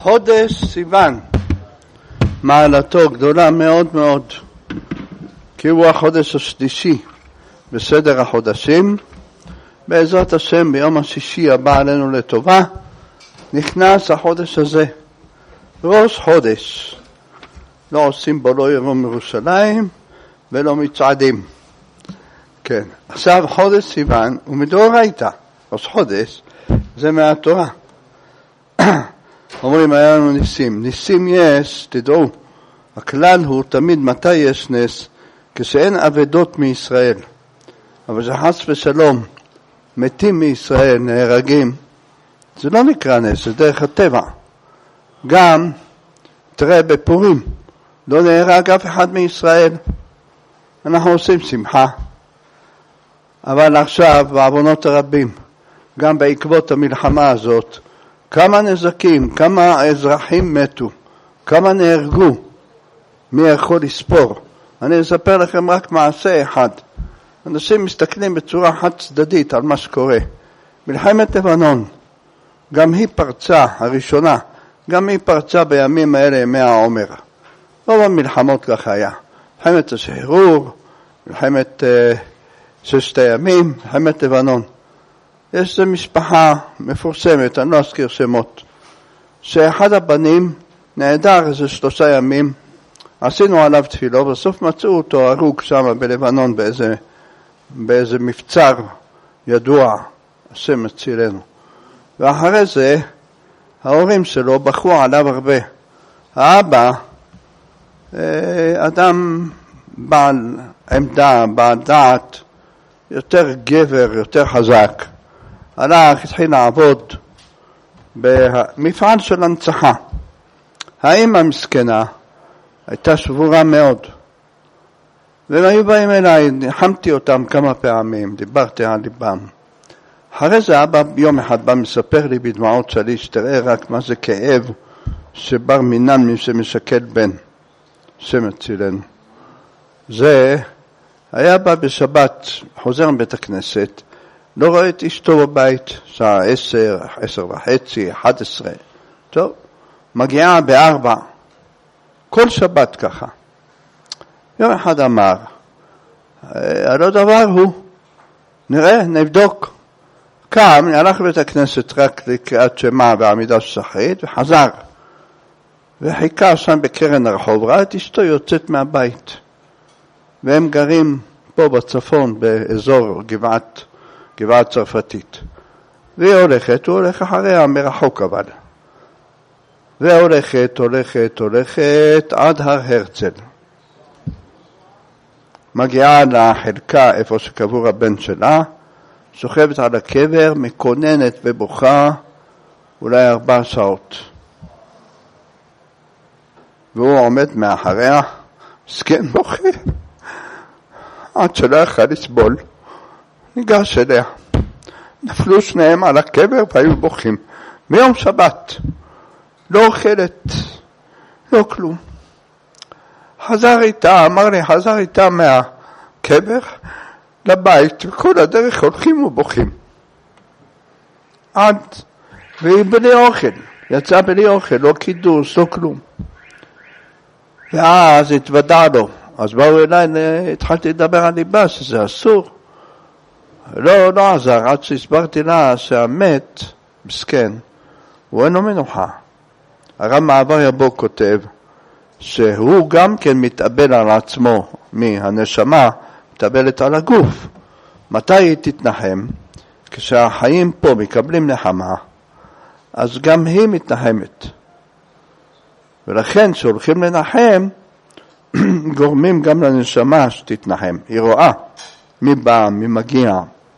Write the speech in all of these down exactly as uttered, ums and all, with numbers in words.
חודש סיוון, מעלתו גדולה מאוד מאוד, כי הוא החודש השלישי בסדר החודשים. בעזרת השם ביום השישי הבא עלינו לטובה נכנס החודש הזה, ראש חודש. לא עושים בו לא ירום ירושלים ולא מצעדים. כן, עכשיו חודש סיוון הוא מדאורייתא, ראש חודש זה מהתורה. אומרים היה לנו ניסים, ניסים יש, תדעו, הכלל הוא תמיד מתי יש נס, כשאין אבדות מישראל, אבל זה חס ושלום, מתים מישראל, נהרגים, זה לא נקרא נס, זה דרך הטבע. גם, תראה בפורים, לא נהרג אף אחד מישראל, אנחנו עושים שמחה, אבל עכשיו בעוונות הרבים, גם בעקבות המלחמה הזאת, כמה נזקים, כמה אזרחים מתו, כמה נהרגו, מי יכול לספור? אני אספר לכם רק מעשה אחד. אנשים מסתכלים בצורה חד צדדית על מה שקורה. מלחמת לבנון, גם היא פרצה, הראשונה, גם היא פרצה בימים האלה, ימי העומר. רוב המלחמות כך היה. מלחמת השחרור, מלחמת uh, ששת הימים, מלחמת לבנון. יש איזו משפחה מפורסמת, אני לא אזכיר שמות, שאחד הבנים נעדר איזה שלושה ימים, עשינו עליו תפילו, בסוף מצאו אותו הרוג שם בלבנון באיזה, באיזה מבצר ידוע, השם מצילנו. ואחרי זה ההורים שלו בחרו עליו הרבה. האבא, אדם בעל עמדה, בעל דעת, יותר גבר, יותר חזק, הלך, התחיל לעבוד במפעל של הנצחה. האמא המסכנה הייתה שבורה מאוד, והם היו באים אליי, ניחמתי אותם כמה פעמים, דיברתי על ליבם. אחרי זה אבא יום אחד בא מספר לי בדמעות שלי, שתראה רק מה זה כאב שבר מינן מי שמשקל בן, שם הצילנו. זה היה בא בשבת, חוזר מבית הכנסת, לא רואה את אשתו בבית, שעה עשר, עשר וחצי, אחד עשרה. טוב, מגיעה בארבע. כל שבת ככה. יום אחד אמר, הלא דבר הוא, נראה, נבדוק. קם, הלך לבית הכנסת רק לקריאת שמע ועמידה שחרית, וחזר. וחיכה שם בקרן הרחוב, ראה את אשתו יוצאת מהבית. והם גרים פה בצפון, באזור גבעת, גבעה צרפתית. והיא הולכת, הוא הולך אחריה מרחוק אבל. והולכת, הולכת, הולכת עד הר הרצל. מגיעה לחלקה איפה שקבור הבן שלה, שוכבת על הקבר, מקוננת ובוכה אולי ארבע שעות. והוא עומד מאחריה, מסכן בוכה, עד שלא יכל לסבול. ניגש אליה. נפלו שניהם על הקבר והיו בוכים. מיום שבת. לא אוכלת. לא כלום. חזר איתה, אמר לי, חזר איתה מהקבר לבית, וכל הדרך הולכים ובוכים. עד, והיא בלי אוכל. יצא בלי אוכל, לא קידוש, לא כלום. ואז התוודע לו. אז באו אליי, התחלתי לדבר על ליבה, שזה אסור. לא, לא עזר, עד שהסברתי לה שהמת, מסכן, הוא אינו מנוחה. הרב מעבר יבוא כותב, שהוא גם כן מתאבל על עצמו מהנשמה, מתאבלת על הגוף. מתי היא תתנחם? כשהחיים פה מקבלים נחמה, אז גם היא מתנחמת. ולכן שהולכים לנחם, גורמים גם לנשמה שתתנחם. היא רואה מי בא, מי מגיע.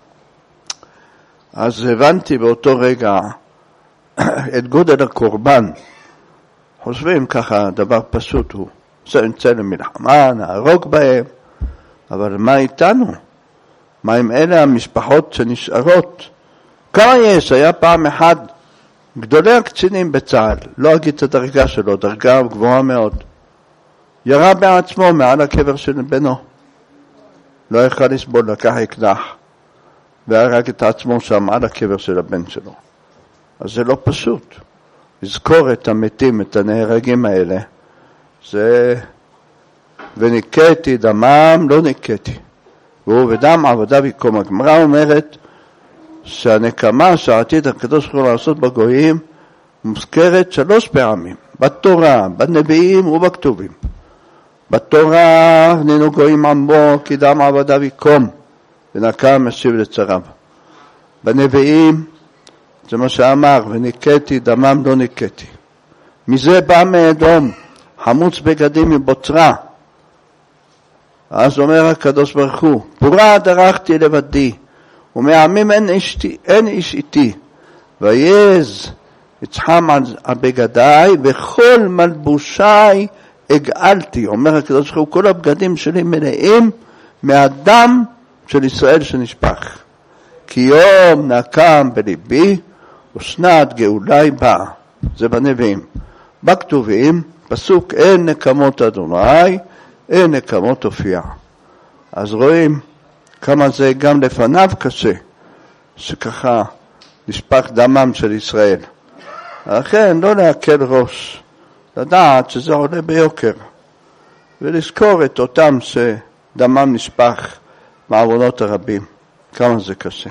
אז הבנתי באותו רגע את גודל הקורבן. חושבים ככה, דבר פשוט הוא. זה נצא למלחמה, נהרוג בהם. אבל מה איתנו? מה עם אלה המשפחות שנשארות? כמה יש? היה פעם אחד, גדולי הקצינים בצה"ל, לא אגיד את הדרגה שלו, דרגה גבוהה מאוד. ירה בעצמו מעל הקבר של בנו. לא יכל לסבול, לקח אקדח, והרג את עצמו שם על הקבר של הבן שלו. אז זה לא פשוט. לזכור את המתים, את הנהרגים האלה, זה וניקתי דמם, לא ניקתי. והוא בדם עבדיו יקום. הגמרא אומרת שהנקמה שעתיד הקדוש ברוך הוא לעשות בגויים מוזכרת שלוש פעמים, בתורה, בנביאים ובכתובים. בתורה הנינו גויים עמו כי דם עבדיו יקום ונקם משיב לצריו. בנביאים זה מה שאמר, וניקתי דמם לא ניקתי. מזה בא מאדום, חמוץ בגדים מבוצרה. אז אומר הקדוש ברוך הוא, פורה דרכתי לבדי, ומעמים אין איש, אין איש איתי, ויז יצחם על בגדיי, וכל מלבושי הגעלתי. אומר הקדוש ברוך הוא, כל הבגדים שלי מלאים מהדם של ישראל שנשפך. כי יום נקם בליבי, ושנת גאולי באה. זה בנביאים. בכתובים, פסוק אין נקמות אדוני, אין נקמות הופיע. אז רואים כמה זה גם לפניו קשה, שככה נשפך דמם של ישראל. לכן לא להקל ראש, לדעת שזה עולה ביוקר, ולזכור את אותם שדמם נשפך בעוונות הרבים. כמה זה קשה.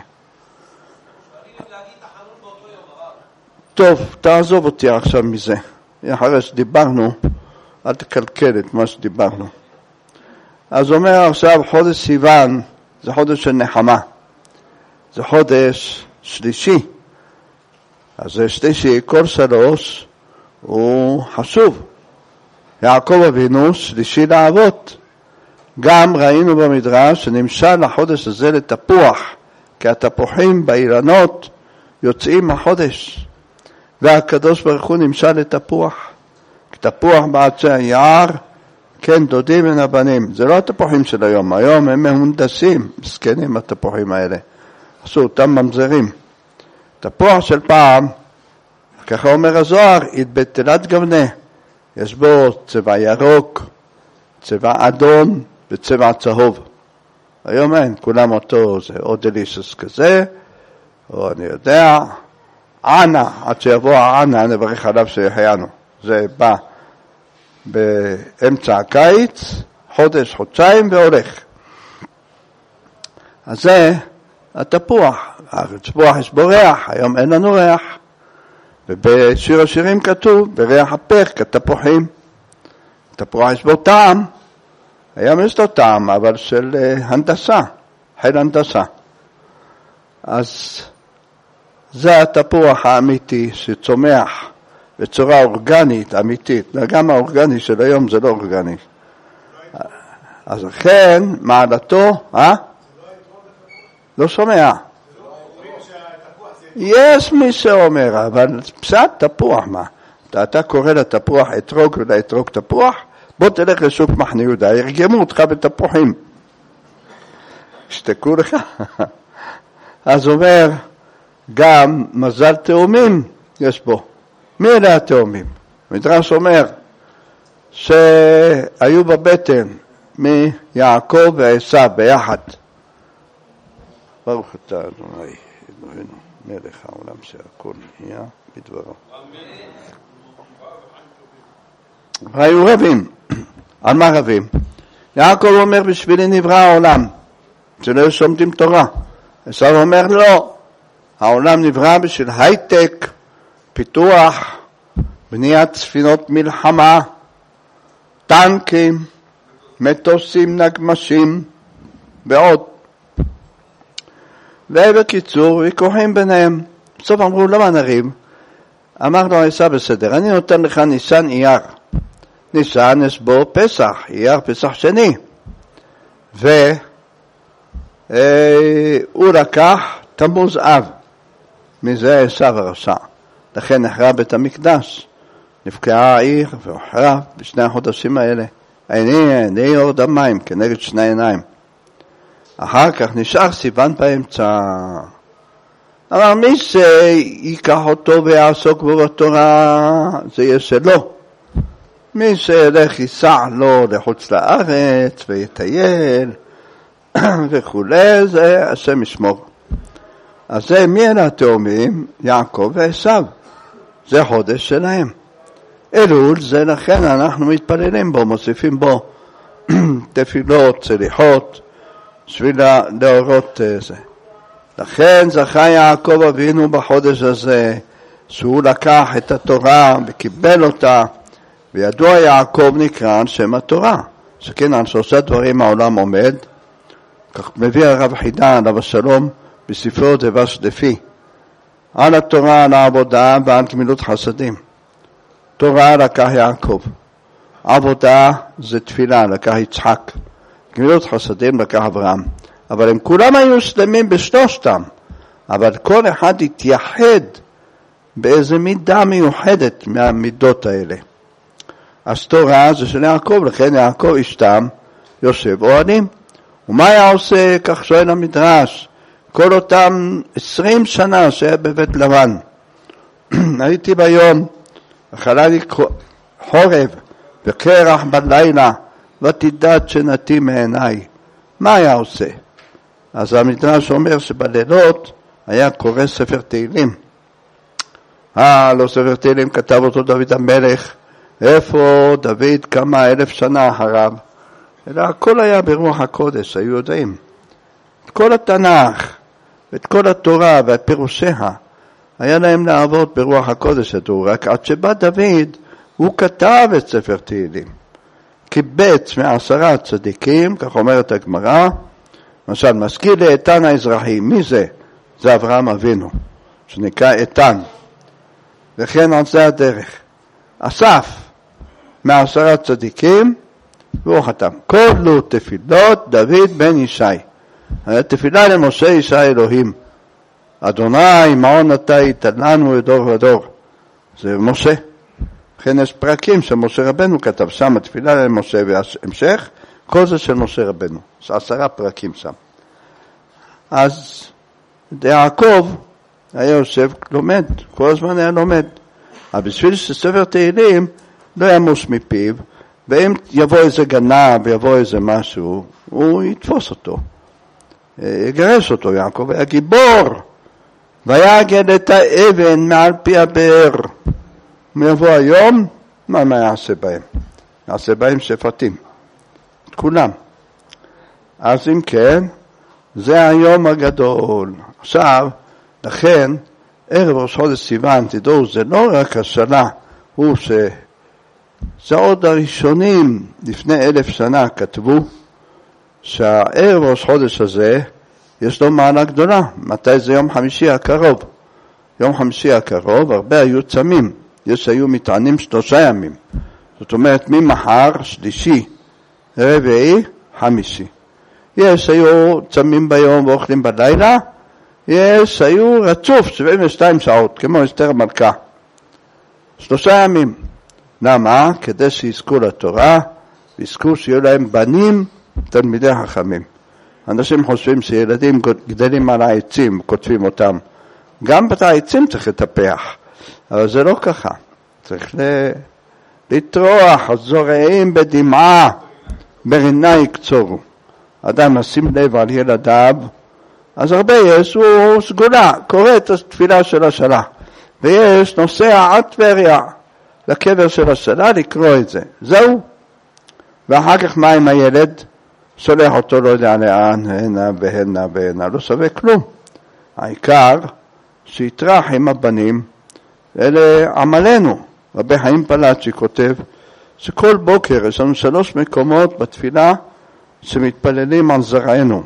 טוב, תעזוב אותי עכשיו מזה. אחרי שדיברנו, אל תקלקל את מה שדיברנו. אז אומר עכשיו חודש סיוון, זה חודש של נחמה. זה חודש שלישי. אז זה שלישי, כל שלוש הוא חשוב. יעקב אבינו שלישי לאבות. גם ראינו במדרש שנמשל לחודש הזה לתפוח, כי התפוחים באילנות יוצאים החודש. והקדוש ברוך הוא נמשל לתפוח. תפוח בעצי היער, כן, דודים מן הבנים. זה לא התפוחים של היום. היום הם מהונדסים, מסכנים התפוחים האלה. עשו אותם ממזרים. תפוח של פעם, ככה אומר הזוהר, התבטלת גבנה. יש בו צבע ירוק, צבע אדום וצבע צהוב. היום אין, כולם אותו, זה או דלישוס כזה, או אני יודע, ענה, עד שיבוא הענה, נברך עליו שיחיינו. זה בא באמצע הקיץ, חודש, חודשיים והולך. אז זה התפוח. התפוח יש בו ריח, היום אין לנו ריח. ובשיר השירים כתוב, בריח הפך כתפוחים. תפוח יש בו טעם. היום יש לו טעם, אבל של הנדסה, חיל הנדסה. אז זה התפוח האמיתי שצומח בצורה אורגנית, אמיתית. גם האורגני של היום זה לא אורגני. אז לכן, מעלתו, אה? לא שומע. יש מי שאומר, אבל פשט תפוח מה? אתה, אתה קורא לתפוח אתרוג ולאתרוג תפוח, בוא תלך לשוק מחנה יהודה, ירגמו אותך בתפוחים. שתקו לך. אז אומר, גם מזל תאומים יש בו. מי אלה התאומים? מדרש אומר שהיו בבטן מיעקב ועשיו ביחד. ברוך אתה אדוני, אלוהינו, מלך העולם שהכל נהיה בדברו. והיו רבים. על מה רבים? יעקב אומר בשבילי נברא העולם, שלא שומדים תורה. עשיו אומר לא, העולם נברא בשביל הייטק, פיתוח, בניית ספינות מלחמה, טנקים, מטוסים, נגמשים ועוד. ובקיצור, ויכוחים ביניהם. בסוף אמרו, למה נריב? אמר לו עשיו בסדר, אני נותן לך ניסן אייר. ניסן יש בו פסח, אייר פסח שני. והוא לקח תמוז אב. מזה עשיו הרשע. לכן נחרב בית המקדש. נפקעה העיר והוחרב בשני החודשים האלה. עיני עיני אור דמיים כנגד שני עיניים. אחר כך נשאר סיוון באמצע. אבל מי שיקח אותו ויעסוק בו בתורה, זה יהיה שלו. מי שילך ייסע לו לחוץ לארץ ויטייל וכו', זה השם ישמור. אז זה מי אלה התאומים? יעקב ועשיו. זה חודש שלהם. אלול זה לכן אנחנו מתפללים בו, מוסיפים בו תפילות, צליחות, בשביל להורות זה. לכן זכה יעקב אבינו בחודש הזה, שהוא לקח את התורה וקיבל אותה, וידוע יעקב נקרא על שם התורה. שכן על שלושה דברים העולם עומד, כך מביא הרב חידן עליו השלום בספרו דבש לפי, על התורה, על העבודה ועל גמילות חסדים. תורה לקח יעקב, עבודה זה תפילה, לקח יצחק, גמילות חסדים לקח אברהם. אבל הם כולם היו שלמים בשלושתם, אבל כל אחד התייחד באיזה מידה מיוחדת מהמידות האלה. אז תורה זה של יעקב, לכן יעקב אשתם יושב אוהלים. ומה היה עושה? כך שואל המדרש, כל אותם עשרים שנה שהיה בבית לבן. הייתי ביום, אכלה לי חורב וקרח בלילה, ותדעת שנתי מעיניי. מה היה עושה? אז המדרש אומר שבלילות היה קורא ספר תהילים. אה, לא ספר תהילים, כתב אותו דוד המלך, איפה דוד כמה אלף שנה אחריו, אלא הכל היה ברוח הקודש, היו יודעים. את כל התנ"ך, את כל התורה והפירושיה, היה להם לעבוד ברוח הקודש, רק עד שבא דוד, הוא כתב את ספר תהילים. קיבץ מעשרה צדיקים, כך אומרת הגמרא, למשל, מזכיר לאיתן האזרחי, מי זה? זה אברהם אבינו, שנקרא איתן. וכן על זה הדרך. אסף מעשרה צדיקים, והוא חתם. כלו תפילות דוד בן ישי. תפילה למשה ישי אלוהים. אדוני מעון אתה ייתן לנו לדור ודור. זה משה. לכן יש פרקים שמשה רבנו כתב שם, התפילה למשה והמשך, כל זה של משה רבנו. יש עשרה פרקים שם. אז יעקב היה יושב לומד, כל הזמן היה לומד. אבל בשביל שספר תהילים לא ימוש מפיו, ואם יבוא איזה גנב ויבוא איזה משהו, הוא יתפוס אותו, יגרש אותו. יעקב היה גיבור, ויגד את האבן מעל פי הבאר. מיבוא היום, מה, מה יעשה בהם? יעשה בהם שפטים, את כולם. אז אם כן, זה היום הגדול. עכשיו, לכן, ערב ראש חודש סיוון, תדעו, זה לא רק השנה, הוא ש... זה עוד הראשונים, לפני אלף שנה, כתבו שהערב ראש חודש הזה, יש לו מעלה גדולה. מתי זה יום חמישי הקרוב? יום חמישי הקרוב, הרבה היו צמים. יש היו מתענים שלושה ימים. זאת אומרת, ממחר, שלישי, רביעי, חמישי. יש היו צמים ביום ואוכלים בלילה, יש היו רצוף שבעים ושתיים שעות, כמו אסתר המלכה. שלושה ימים. למה? כדי שיזכו לתורה, ויזכו שיהיו להם בנים, תלמידי חכמים. אנשים חושבים שילדים גדלים על העצים, כותבים אותם. גם את העצים צריך לטפח, אבל זה לא ככה. צריך לטרוח, הזורעים בדמעה, ברינה יקצורו. אדם נשים לב על ילדיו, אז הרבה יש, הוא סגולה, קורא את התפילה של השנה. ויש נוסע עד טבריה לקבר של השנה לקרוא את זה. זהו. ואחר כך מה עם הילד? שולח אותו לא יודע לאן, הנה והנה והנה, לא שווה כלום. העיקר שיתרח עם הבנים, אלה עמלנו. רבי חיים פלאצ'י כותב שכל בוקר יש לנו שלוש מקומות בתפילה שמתפללים על זרענו.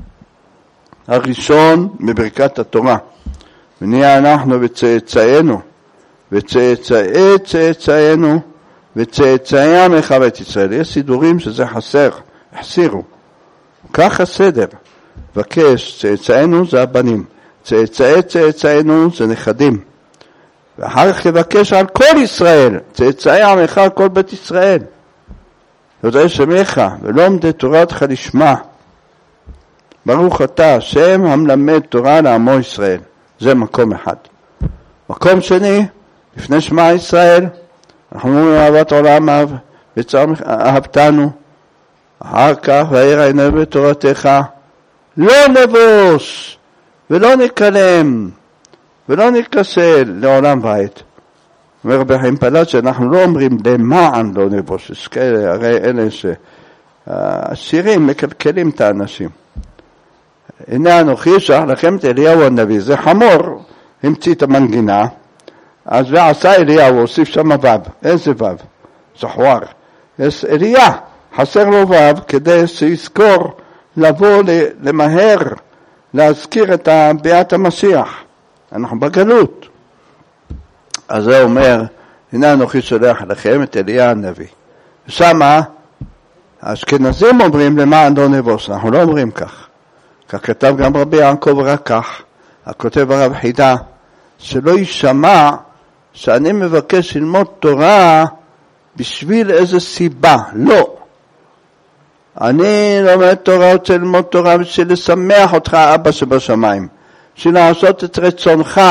הראשון בברכת התורה, ונהיה אנחנו וצאצאינו, וצאצאי צאצאינו, וצאצאי עמך בית ישראל. יש סידורים שזה חסר, החסירו. כך הסדר. בקש, צאצאינו זה הבנים, צאצאי צאצאינו זה נכדים. ואחר כך יבקש על כל ישראל, צאצאי עמך על כל בית ישראל. יודעי שמך, ולא עמדי תורתך לשמה. ברוך אתה, השם המלמד תורה לעמו ישראל. זה מקום אחד. מקום שני, לפני שמע ישראל, אנחנו אומרים אהבת עולם אהב, אהבתנו. אחר כך, והעיר עינינו בתורתך, לא נבוש, ולא נקלם, ולא נקסל לעולם ועד. אומר רבי חיים פלאט שאנחנו לא אומרים למען לא נבוש, כאלה, הרי אלה שהשירים מקלקלים את האנשים. הנה אנוכי שלח לכם את אליהו הנביא, זה חמור, המציא את המנגינה, אז ועשה אליהו, הוא הוסיף שם וו, איזה וו? זכואר. יש אליה, חסר לו וו, כדי שיזכור לבוא למהר, להזכיר את ביאת המשיח. אנחנו בגלות. אז זה אומר, הנה אנוכי שולח לכם את אליה הנביא. ושמה, האשכנזים אומרים למען לא נבוש, אנחנו לא אומרים כך. כך כתב גם רבי יעקב רקח, הכותב הרב חידה, שלא יישמע שאני מבקש ללמוד תורה בשביל איזו סיבה. לא. אני לומד תורה, רוצה ללמוד תורה בשביל לשמח אותך, אבא שבשמיים. בשביל לעשות את רצונך.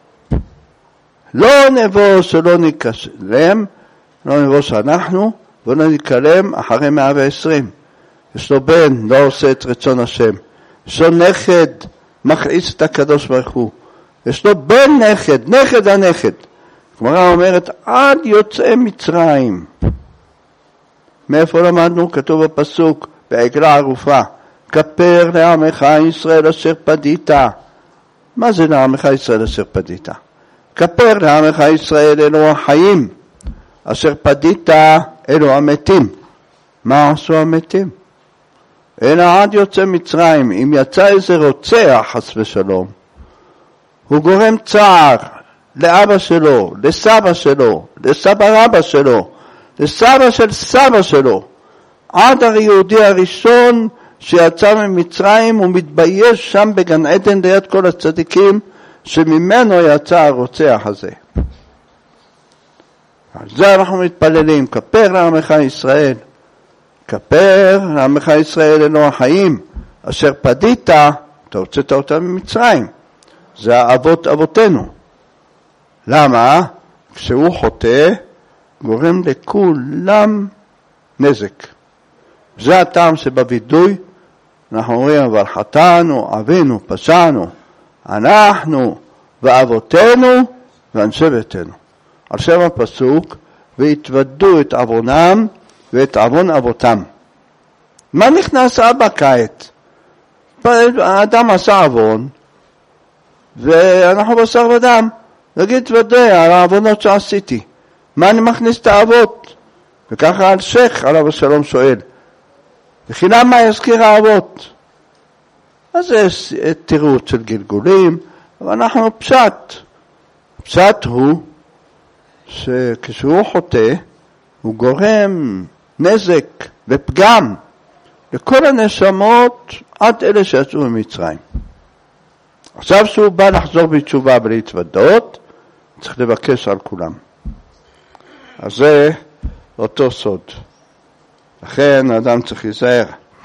לא נבוש ולא נקלם, לא נבוש אנחנו, ולא נקלם אחרי מאה ועשרים. יש לו בן, לא עושה את רצון השם. יש לו נכד, מכעיס את הקדוש ברוך הוא. יש לו בן נכד, נכד הנכד. הגמרא אומרת, עד יוצאי מצרים. מאיפה למדנו? כתוב בפסוק, בעגלה ערופה, כפר לעמך ישראל אשר פדית. מה זה לעמך ישראל אשר פדית? כפר לעמך ישראל אלו החיים, אשר פדית אלו המתים. מה עשו המתים? אלא עד יוצא מצרים, אם יצא איזה רוצח חס ושלום, הוא גורם צער לאבא שלו, לסבא שלו, לסבא רבא שלו, לסבא של סבא שלו. עד היהודי הראשון שיצא ממצרים הוא מתבייש שם בגן עדן ליד כל הצדיקים שממנו יצא הרוצח הזה. על זה אנחנו מתפללים, כפר לעמך ישראל, כפר לעמך ישראל אלו החיים, אשר פדית, אתה הוצאת אותם ממצרים. זה האבות אבותינו. למה? כשהוא חוטא, גורם לכולם נזק. זה הטעם שבווידוי, אנחנו אומרים, אבל חטאנו, אבינו, פשענו, אנחנו ואבותינו ואנשי ביתנו. על שם הפסוק, והתוודו את עוונם ואת עוון אבותם. מה נכנס אבא כעת? האדם עשה עוון, ואנחנו בשר ודם. נגיד תוודא על העוונות שעשיתי. מה אני מכניס את האבות? וככה על שייך עליו השלום שואל, וכי למה יזכיר האבות? אז זה תירוץ של גלגולים, אבל אנחנו פשט. פשט הוא שכשהוא חוטא, הוא גורם נזק ופגם לכל הנשמות עד אלה שיצאו ממצרים. עכשיו שהוא בא לחזור בתשובה ולהתוודות, צריך לבקש על כולם. אז זה אותו סוד. לכן האדם צריך להיזהר.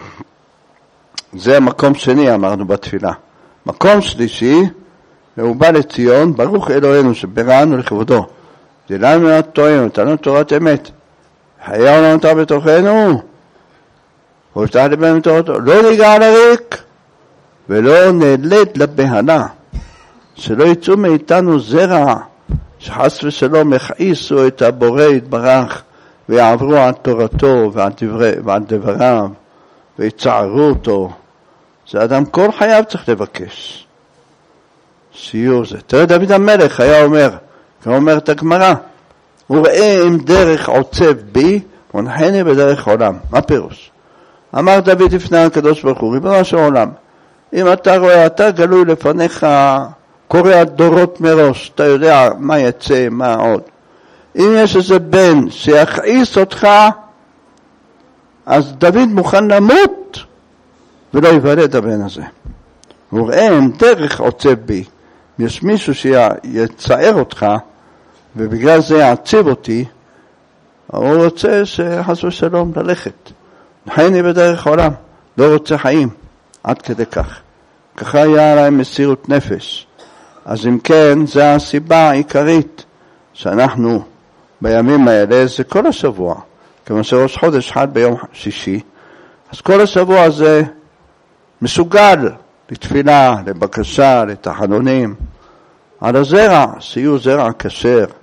זה מקום שני אמרנו בתפילה. מקום שלישי, והוא בא לציון, ברוך אלוהינו שבראנו לכבודו. דילנו נתנו, נתנו תורת אמת. היה עולם אותה בתוכנו, הוא הבטח לבנו תורתו. לא ניגע לריק, ולא נלד לבהלה. שלא יצאו מאיתנו זרע, שחס ושלום יכעיסו את הבורא יתברך, ויעברו על תורתו ועל, דברי, ועל דבריו, ויצערו אותו. זה אדם כל חייו צריך לבקש. שיעור זה. תראה דוד המלך היה אומר, כמו אומרת הגמרא, הוא ראה אם דרך עוצב בי, ונחני בדרך עולם. מה פירוש? אמר דוד לפני הקדוש ברוך הוא, ריבונו של עולם, אם אתה רואה, אתה גלוי לפניך, קורא דורות מראש, אתה יודע מה יצא, מה עוד. אם יש איזה בן שיכעיס אותך, אז דוד מוכן למות, ולא יוולד את הבן הזה. הוא ראה אם דרך עוצב בי, יש מישהו שיצער אותך, ובגלל זה יעציב אותי, הוא רוצה שחס ושלום ללכת. נחני בדרך עולם, לא רוצה חיים, עד כדי כך. ככה היה עליהם מסירות נפש. אז אם כן, זו הסיבה העיקרית שאנחנו בימים האלה, זה כל השבוע. כמו שראש חודש חד ביום שישי, אז כל השבוע הזה מסוגל לתפילה, לבקשה, לתחנונים, על הזרע, שיהיו זרע כשר,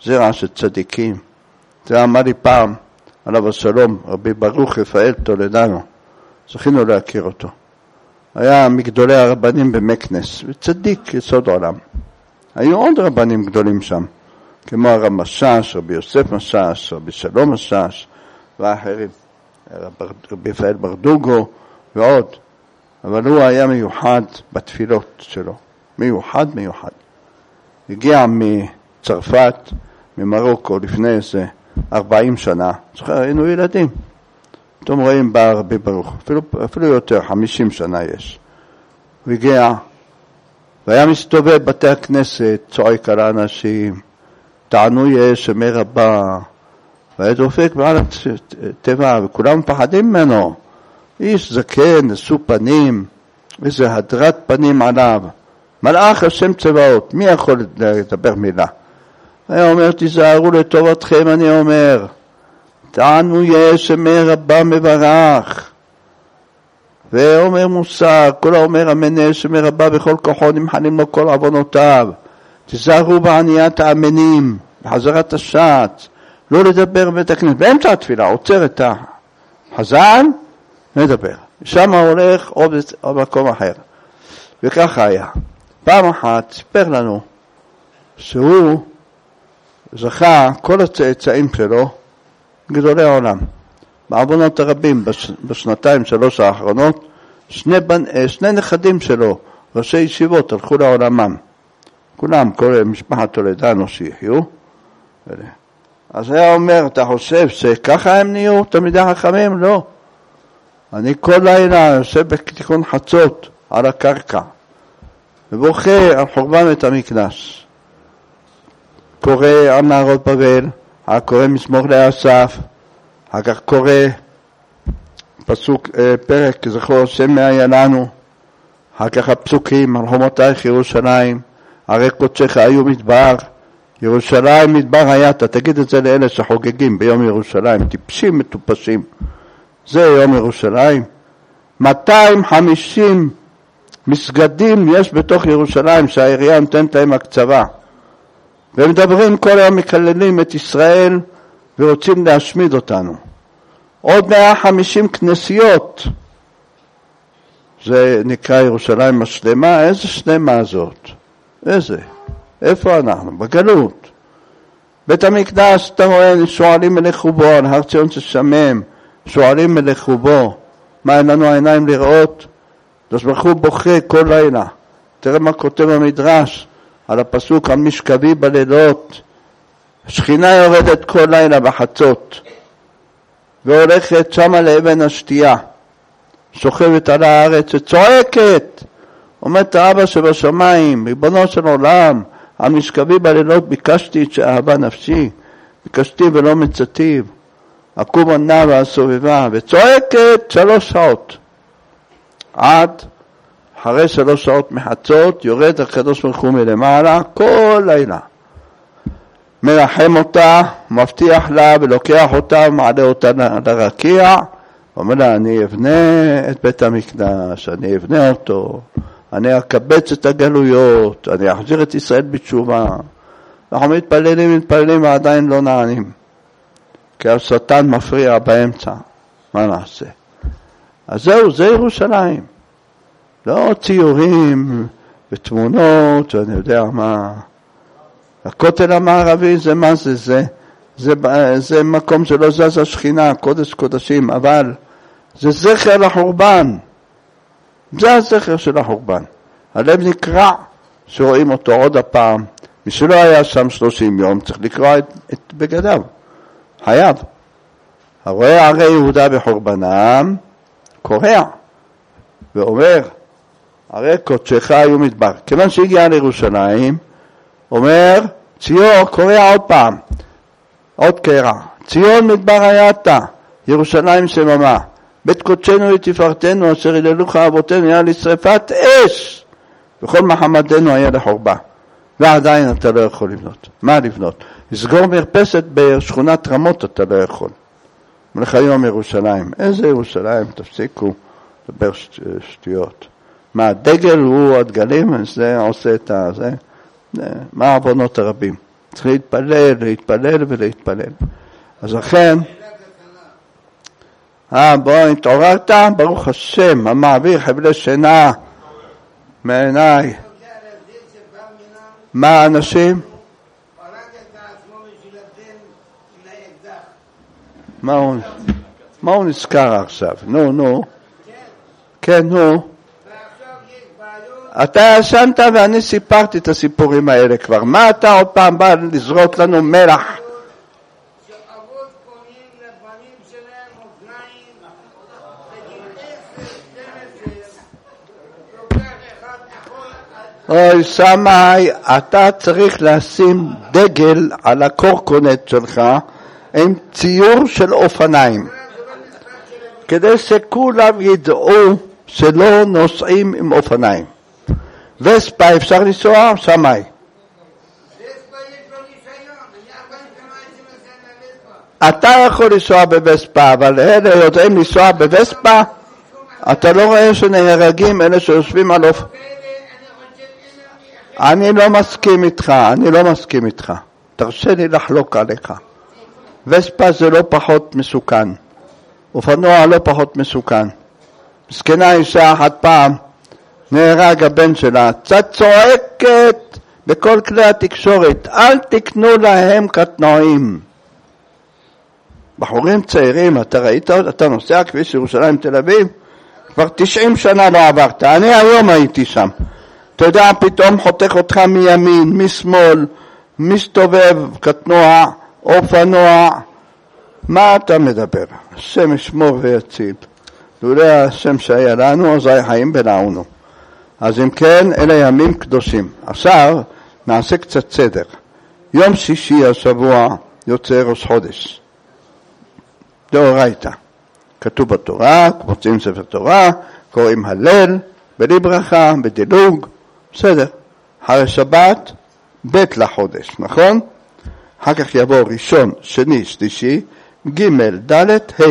זרע של צדיקים. זה אמר לי פעם, עליו השלום, רבי ברוך רפאל טולדנו, זכינו להכיר אותו. היה מגדולי הרבנים במקנס, וצדיק יסוד עולם. היו עוד רבנים גדולים שם, כמו הרב משש, רבי יוסף משש, רבי שלום משש, ואחרים, רבי רפאל ברדוגו ועוד. אבל הוא היה מיוחד בתפילות שלו, מיוחד מיוחד. הגיע מצרפת, ממרוקו, לפני איזה ארבעים שנה, זוכר, היינו ילדים. אתם רואים בא רבי ברוך, אפילו, אפילו יותר, חמישים שנה יש. הוא הגיע, והיה מסתובב בתי הכנסת, צועק על האנשים, טענו יש שמי רבה, והיה דופק בעל הטבע, וכולם מפחדים ממנו. איש זקן, נשוא פנים, איזה הדרת פנים עליו. מלאך השם צבאות, מי יכול לדבר מילה? היה אומר, תיזהרו לטובתכם, אני אומר. טענו יש שמי רבה מברך. ואומר מוסר, כל האומר אמנה שמי רבה בכל כוחו נמחלים לו כל עוונותיו. תיזהרו בעניית האמנים, בחזרת השעת, לא לדבר בבית הכנסת. באמצע התפילה, עוצר את החזן, מדבר. שם הוא הולך או במקום אחר. וככה היה. פעם אחת סיפר לנו שהוא זכה כל הצאצאים שלו גדולי העולם. בעוונות הרבים בשנתיים שלוש האחרונות שני, בנ... שני נכדים שלו, ראשי ישיבות, הלכו לעולמם. כולם, כל משפחת טולדנו שיחיו. אז היה אומר, אתה חושב שככה הם נהיו תלמידי חכמים? לא. אני כל לילה יושב בתיקון חצות על הקרקע ובוכה על חורבן בית המקדש. קורא על נהרות בבל, קורא מזמור לאסף, אחר כך קורא פסוק, פרק זכור השם היה לנו, אחר כך הפסוקים על חומותייך ירושלים, הרי קודשך היו מדבר, ירושלים מדבר הייתה. תגיד את זה לאלה שחוגגים ביום ירושלים, טיפשים מטופשים. זה יום ירושלים. מאתיים וחמישים מסגדים יש בתוך ירושלים שהעירייה נותנת להם הקצבה. ומדברים כל היום, מקללים את ישראל ורוצים להשמיד אותנו. עוד מאה וחמישים כנסיות. זה נקרא ירושלים השלמה. איזה שלמה זאת? איזה? איפה אנחנו? בגלות. בית המקדש, אתה רואה, שואלים מלכו על הר ציון ששמם, שואלים מלכו בו. מה אין לנו העיניים לראות? דשבחו בוכה כל לילה. תראה מה כותב המדרש על הפסוק על משכבי בלילות. שכינה יורדת כל לילה בחצות והולכת שמה לאבן השתייה, שוכבת על הארץ וצועקת, אומרת האבא שבשמיים, ריבונו של עולם, על משכבי בלילות ביקשתי את שאהבה נפשי, ביקשתי ולא מצאתיו, אקום ענה והסובבה, וצועקת שלוש שעות. עד אחרי שלוש שעות מחצות יורד הקדוש ברוך הוא מלמעלה כל לילה. מרחם אותה, מבטיח לה ולוקח אותה, מעלה אותה לרקיע, ואומר לה, אני אבנה את בית המקדש, אני אבנה אותו, אני אקבץ את הגלויות, אני אחזיר את ישראל בתשובה. אנחנו מתפללים, מתפללים ועדיין לא נענים. כי השטן מפריע באמצע. מה נעשה? אז זהו, זה ירושלים. לא ציורים ותמונות, ואני יודע מה. הכותל המערבי זה מה זה? זה, זה, זה מקום שלא זז השכינה, קודש קודשים, אבל זה זכר לחורבן. זה הזכר של החורבן. הלב נקרע שרואים אותו עוד הפעם. מי שלא היה שם שלושים יום צריך לקרוע את, את בגדיו. חייב. הרואה ערי יהודה בחורבנם, קורע. ואומר, הרי קודשך היו מדבר. כיוון שהגיע לירושלים, אומר, ציור קורע עוד פעם. עוד קרע. ציון מדבר הייתה, ירושלים שממה. בית קודשנו לתפארתנו, אשר היללוך אבותינו, היה לשרפת אש. וכל מחמדנו היה לחורבה. ועדיין אתה לא יכול לבנות. מה לבנות? לסגור מרפסת בשכונת רמות אתה לא יכול. מלך היום ירושלים. איזה ירושלים? תפסיקו לדבר שטויות. מה, הדגל הוא הדגלים? זה עושה את זה. מה העוונות הרבים? צריך להתפלל, להתפלל ולהתפלל. אז לכן, אה, בוא, התעוררת, ברוך השם, המעביר חבלי שינה מעיניי. מה האנשים? מה הוא, מה הוא נזכר עכשיו? נו, נו. כן, נו. אתה ישנת ואני סיפרתי את הסיפורים האלה כבר. מה אתה עוד פעם בא לזרות לנו מלח? שאבות קונים לבנים שלהם אופניים בגיל עשר, שתים עשרה, לוקח אחד יכול... אוי, סמאי, אתה צריך לשים דגל על הקורקונט שלך עם ציור של אופניים, כדי שכולם ידעו שלא נוסעים עם אופניים. וספה אפשר לנסוע? סמאי. אתה יכול לנסוע בווספה, אבל אלה יודעים לנסוע בווספה? אתה לא רואה שנהרגים אלה שיושבים על אופניים? אני לא מסכים איתך, אני לא מסכים איתך. תרשה לי לחלוק עליך. וספה זה לא פחות מסוכן. אופנוע לא פחות מסוכן. מסכנה אישה אחת פעם, נהרג הבן שלה, קצת צועקת בכל כלי התקשורת, אל תקנו להם קטנועים. בחורים צעירים, אתה ראית, אתה נוסע כביש ירושלים תל אביב, כבר תשעים שנה לא עברת, אני היום הייתי שם. אתה יודע, פתאום חותך אותך מימין, משמאל, מסתובב קטנוע, אופנוע, מה אתה מדבר? השם ישמור ויציל. לולא השם שהיה לנו, אזי חיים בלענו. אז אם כן, אלה ימים קדושים. עכשיו נעשה קצת סדר. יום שישי השבוע יוצא ראש חודש. דאורייתא. כתוב בתורה, מוצאים ספר תורה, קוראים הלל, בלי ברכה, בדילוג, בסדר. אחרי שבת, בית לחודש, נכון? אחר כך יבוא ראשון, שני, שלישי, ג', ד', ה'.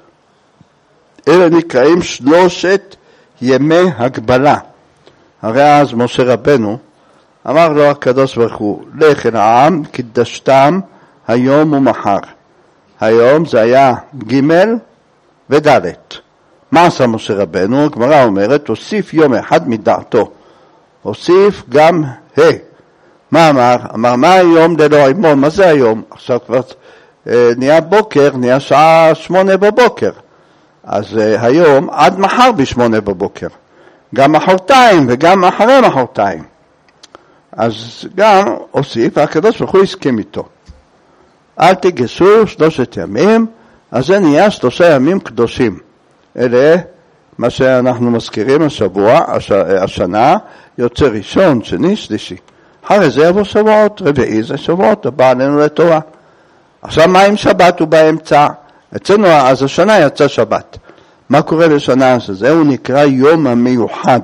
אלה נקראים שלושת ימי הגבלה. הרי אז משה רבנו אמר לו הקדוש ברוך הוא, לך אל העם, קידשתם היום ומחר. היום זה היה ג' וד'. מה עשה משה רבנו? הגמרא אומרת, הוסיף יום אחד מדעתו. הוסיף גם ה'. מה אמר? אמר, מה היום דלא עמו? מה זה היום? עכשיו כבר אה, נהיה בוקר, נהיה שעה שמונה בבוקר. אז אה, היום עד מחר בשמונה בבוקר. גם מחרתיים וגם אחרי מחרתיים. אז גם הוסיף, והקדוש ברוך הוא הסכים איתו. אל תגסו שלושת ימים, אז זה נהיה שלושה ימים קדושים. אלה מה שאנחנו מזכירים השבוע, הש... השנה, יוצא ראשון, שני, שלישי. אחרי זה יבוא שבועות, רביעי זה שבועות, הבא עלינו לתורה. עכשיו מה עם שבת הוא באמצע? אצלנו אז השנה יצא שבת. מה קורה לשנה הזה? הוא נקרא יום המיוחד.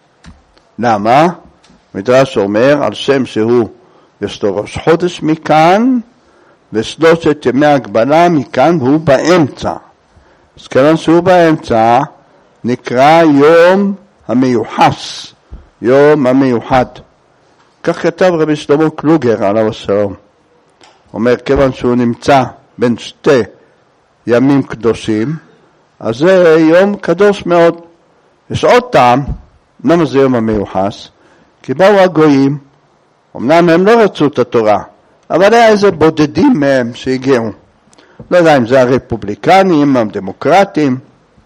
למה? מדרש אומר על שם שהוא, יש לו ראש חודש מכאן, ושלושת ימי הגבלה מכאן, והוא באמצע. אז כיוון שהוא באמצע, נקרא יום המיוחס, יום המיוחד. כך כתב רבי שלמה קלוגר עליו השלום. אומר, כיוון שהוא נמצא בין שתי ימים קדושים, אז זה יום קדוש מאוד. יש עוד טעם, למה זה יום המיוחס? כי באו הגויים, אמנם הם לא רצו את התורה, אבל היה איזה בודדים מהם שהגיעו. לא יודע אם זה הרפובליקנים, הדמוקרטים,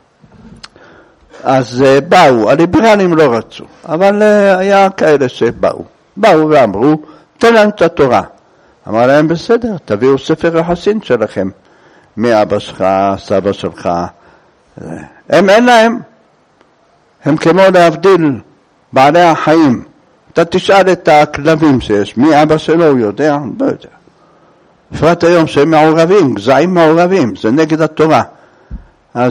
אז באו, הליברלים לא רצו, אבל היה כאלה שבאו. באו ואמרו, תן לנו את התורה. אמר להם, בסדר, תביאו ספר יוחסין שלכם, מאבא שלך, סבא שלך. הם אין להם, הם כמו להבדיל בעלי החיים. אתה תשאל את הכלבים שיש, מי אבא שלו, הוא יודע? לא יודע. בפרט היום שהם מעורבים, גזעים מעורבים, זה נגד התורה. אז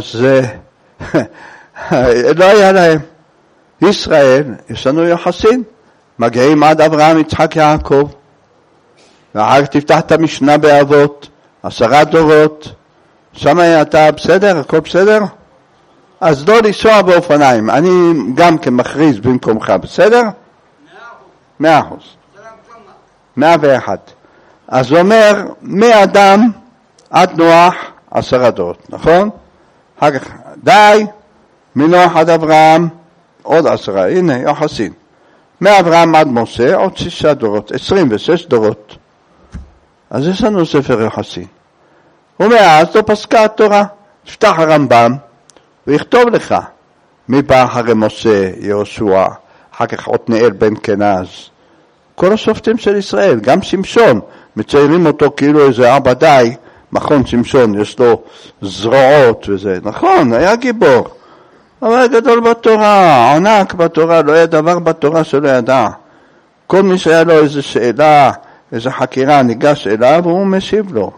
לא היה להם. ישראל, יש לנו יוחסין, מגיעים עד אברהם, יצחק, יעקב, ואחר תפתח את המשנה באבות, עשרה דורות, שם אתה בסדר, הכל בסדר? אז לא לנסוע באופניים, אני גם כמכריז במקומך, בסדר? מאה אחוז. מאה ואחת. אז הוא אומר, מאדם עד נוח עשרה דורות, נכון? אחר כך די, מנוח עד אברהם עוד עשרה, הנה יוחסין. מאברהם עד משה עוד שישה דורות, עשרים ושש דורות. אז יש לנו ספר יוחסין. ומאז לא פסקה התורה, תפתח הרמב"ם ויכתוב לך מי בא אחרי משה, יהושע, אחר כך עתניאל בן כנז, כל השופטים של ישראל, גם שמשון, מציירים אותו כאילו איזה עבדי, נכון שמשון, יש לו זרועות וזה, נכון, היה גיבור, אבל גדול בתורה, ענק בתורה, לא היה דבר בתורה שלא ידע. כל מי שהיה לו איזו שאלה, איזו חקירה, ניגש אליו והוא משיב לו.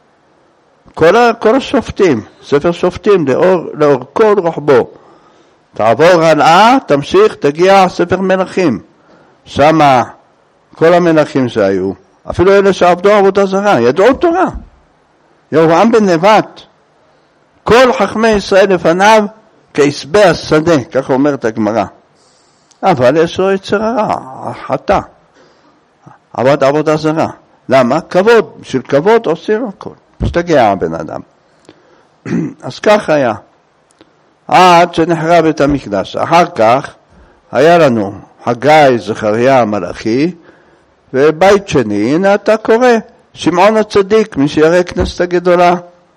כל, כל השופטים, ספר שופטים, לאור, לאור כל רוחבו. תעבור הלאה, תמשיך, תגיע ספר מלכים. שמה כל המלכים שהיו, אפילו אלה שעבדו עבודה זרה, ידעו תורה. ירבעם בן נבט, כל חכמי ישראל לפניו כעשבי השדה, ככה אומרת הגמרא. אבל יש לו יצר הרע, חטא. עבד עבודה זרה. למה? כבוד. בשביל כבוד עושים הכל. משתגע הבן אדם. אז כך היה. עד שנחרב את המקדש. אחר כך היה לנו חגי, זכריה, מלאכי, ובית שני, הנה אתה קורא, שמעון הצדיק, מי שיראה כנסת הגדולה.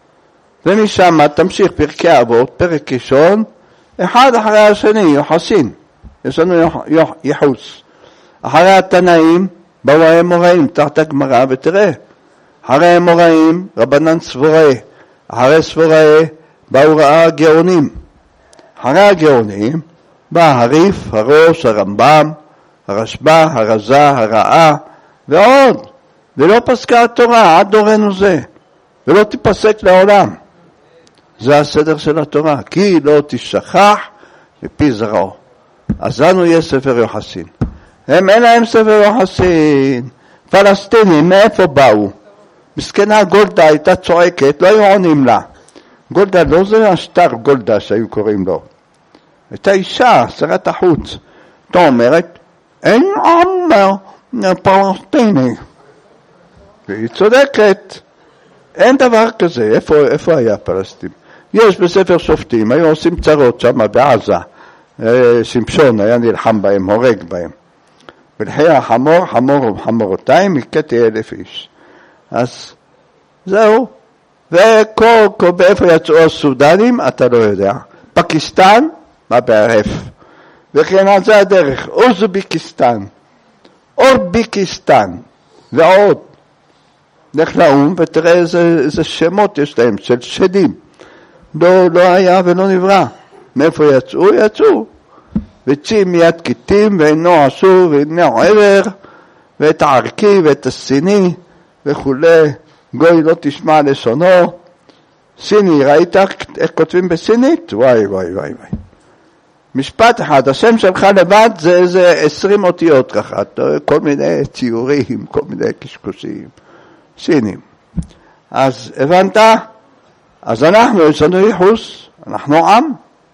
ומשם תמשיך פרקי אבות, פרק ראשון, אחד אחרי השני, יוחסין. יש לנו יחוס. אחרי התנאים, באו האמוראים, תחת הגמרא ותראה. אחרי האמוראים, רבנן סבורי. אחרי סבורי, באו ראה הגאונים. אחרי הגאונים, בא הריף, הראש, הרמב"ם, הרשב"א, הרזה, הרעה, ועוד. ולא פסקה התורה עד דורנו זה. ולא תיפסק לעולם. זה הסדר של התורה. כי לא תשכח מפי זרעו. אז לנו יש ספר יוחסין. הם אין להם ספר יוחסין. פלסטינים, מאיפה באו? מסכנה גולדה הייתה צועקת, לא היו עונים לה. גולדה לא זה השטר גולדה שהיו קוראים לו. הייתה אישה, שרת החוץ. אתה אומרת, אין עם פלסטיני. והיא צודקת. אין דבר כזה. איפה, איפה היה פלסטין? יש בספר שופטים, היו עושים צרות שם בעזה. שמשון היה נלחם בהם, הורג בהם. ולחי החמור, חמור וחמורותיים, הכיתי אלף איש. אז זהו. וכל, כל, באיפה יצאו הסודנים, אתה לא יודע. פקיסטן, מה בערף. וכן על זה הדרך, אוזביקיסטן, אורביקיסטן, ועוד. לך לאום ותראה איזה, איזה שמות יש להם, של שדים. לא, לא היה ולא נברא. מאיפה יצאו? יצאו. וצים מיד כיתים, ואינו עשו, ואינו עבר, ואת הערכי, ואת הסיני, וכו'. גוי לא תשמע לשונו. סיני, ראית איך כותבים בסינית? וואי, וואי, וואי, וואי. משפט אחד, השם שלך לבד זה איזה עשרים אותיות ככה, כל מיני ציורים, כל מיני קשקושים. סינים. אז הבנת? אז אנחנו, יש לנו ייחוס, אנחנו עם.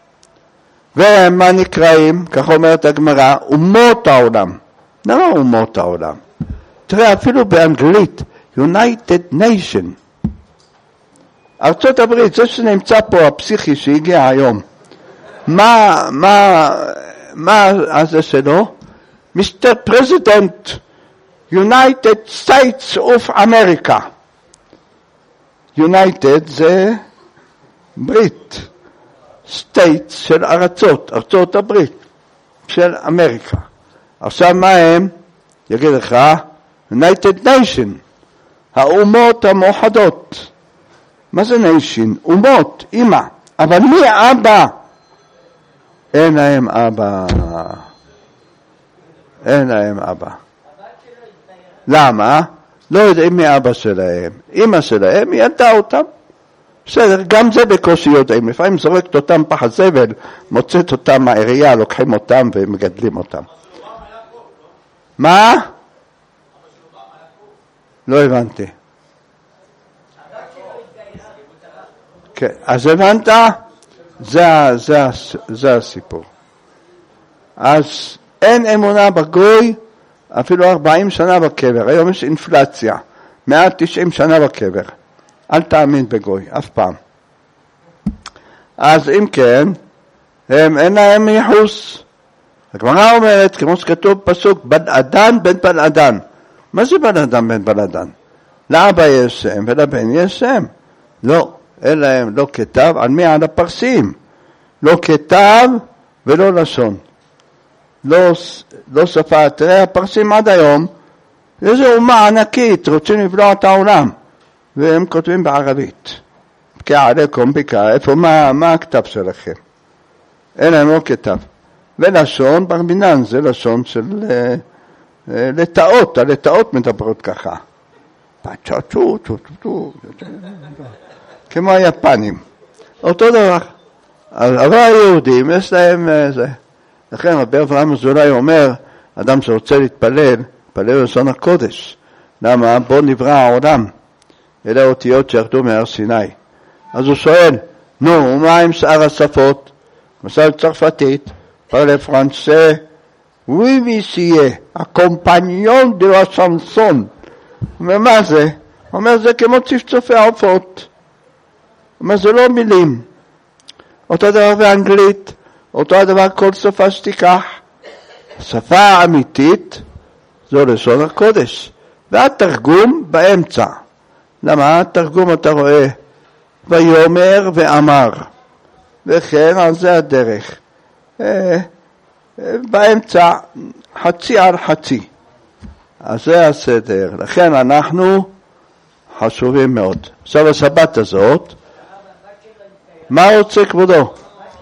ומה נקראים, כך אומרת הגמרא, אומות העולם. למה אומות העולם? תראה, אפילו באנגלית, United Nation. ארצות הברית, זה שנמצא פה הפסיכי שהגיע היום. מה, מה, מה הזה שלו? מיסטר פרזידנט, United States of America. United זה ברית. States של ארצות, ארצות הברית של אמריקה. עכשיו מה הם? יגיד לך, United Nation, האומות המאוחדות. מה זה nation? אומות, אמא. אבל מי אבא? אין להם אבא. אין להם אבא. למה? לא יודעים מי אבא שלהם. אמא שלהם ילדה אותם. בסדר, גם זה בקושי יודעים. לפעמים זורקת אותם פח הזבל, מוצאת אותם מהעירייה, לוקחים אותם ומגדלים אותם. מה? לא הבנתי. כן, אז הבנת? זה, זה, זה הסיפור. אז אין אמונה בגוי, אפילו ארבעים שנה בקבר. היום יש אינפלציה. מאה תשעים שנה בקבר. אל תאמין בגוי, אף פעם. אז אם כן, הם אין להם ייחוס. הגמרא אומרת, כמו שכתוב פסוק, בן אדן בן בן אדן. מה זה בן אדן בן בן אדן? לאבא יש שם ולבן יש שם. לא, אין להם לא כתב, על מי? על הפרסים. לא כתב ולא לשון. לא, לא שפה. תראה, הפרסים עד היום, איזו אומה ענקית, רוצים לבלוע את העולם. והם כותבים בערבית. בקע עליכם בקע, איפה, מה, מה הכתב שלכם? אין להם לא כתב. ולשון, ברמינן, זה לשון של לטאות, הלטאות מדברות ככה. פצ'צ'ו, צ'ו, צ'ו, כמו היפנים. אותו דבר. אבל היהודים, יש להם זה. לכן רבי אברהם אזולאי אומר, אדם שרוצה להתפלל, להתפלל לשון הקודש. למה? בו נברא העולם. אלה אותיות שירדו מהר סיני. אז הוא שואל, נו, ומה עם שאר השפות? למשל צרפתית, parle français, oui, monsieur, accompagnant de la chanson. הוא אומר, מה זה? הוא אומר, זה כמו צפצופי העופות. הוא אומר, זה לא מילים. אותו דבר באנגלית, אותו דבר כל שפה שתיקח. השפה האמיתית, זו לשון הקודש. והתרגום באמצע. למה? התרגום אתה רואה, ויאמר ואמר. וכן, על זה הדרך. באמצע, חצי על חצי. אז זה הסדר. לכן אנחנו חשובים מאוד. עכשיו השבת הזאת, מה רוצה כבודו?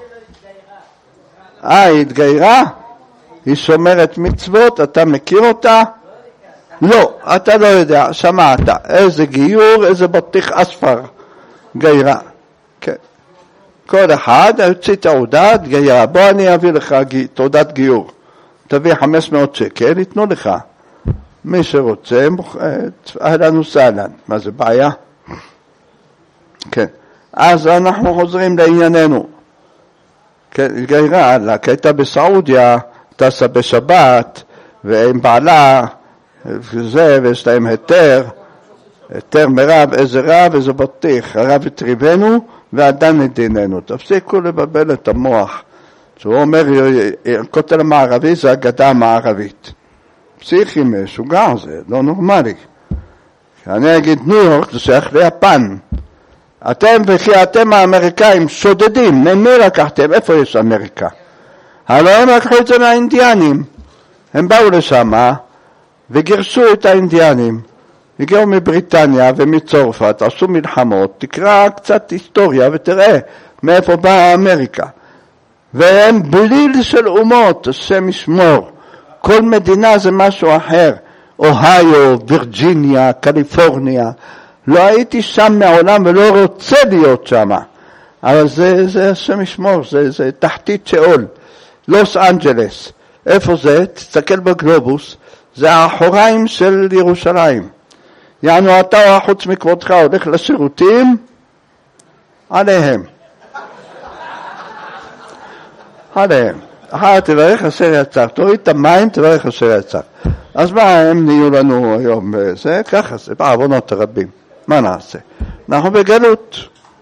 אה, היא התגיירה? היא שומרת מצוות, אתה מכיר אותה? לא, אתה לא יודע, שמעת. איזה גיור, איזה בטיח אספר גיירה. כן. כל אחד יוציא תעודת גיירה. בוא אני אביא לך תעודת גיור. תביא חמש מאות שקל, ייתנו לך. מי שרוצה, אהלן וסהלן. מה זה בעיה? כן. אז אנחנו חוזרים לענייננו. כן, גיירה, הלאה, כי הייתה בסעודיה, טסה בשבת, ועם בעלה, וזה, ויש להם היתר, היתר מרב, איזה רב, איזה בטיח. הרב התריבנו, ועדן לדיננו. תפסיקו לבבל את המוח. שהוא אומר, הכותל המערבי זה הגדה המערבית. פסיכי משוגע, זה לא נורמלי. אני אגיד, ניו יורק זה שייך ליפן. אתם וכי אתם האמריקאים שודדים, ממי לקחתם? איפה יש אמריקה? הלוא הם לקחו את זה מהאינדיאנים. הם באו לשם וגירשו את האינדיאנים. הגיעו מבריטניה ומצורפת, עשו מלחמות, תקרא קצת היסטוריה ותראה מאיפה באה אמריקה. והם בליל של אומות, השם ישמור. כל מדינה זה משהו אחר. אוהיו, וירג'יניה, קליפורניה. לא הייתי שם מעולם ולא רוצה להיות שם. אבל זה, זה השם ישמור, זה, זה תחתית שאול. לוס אנג'לס. איפה זה? תסתכל בגלובוס. זה האחוריים של ירושלים. יענו אתה חוץ מכבודך הולך לשירותים עליהם. עליהם. אחר תברך אשר יצר. תוריד את המים, תברך אשר יצר. אז מה הם נהיו לנו היום? זה ככה, זה בעוונות רבים. מה נעשה? אנחנו בגלות.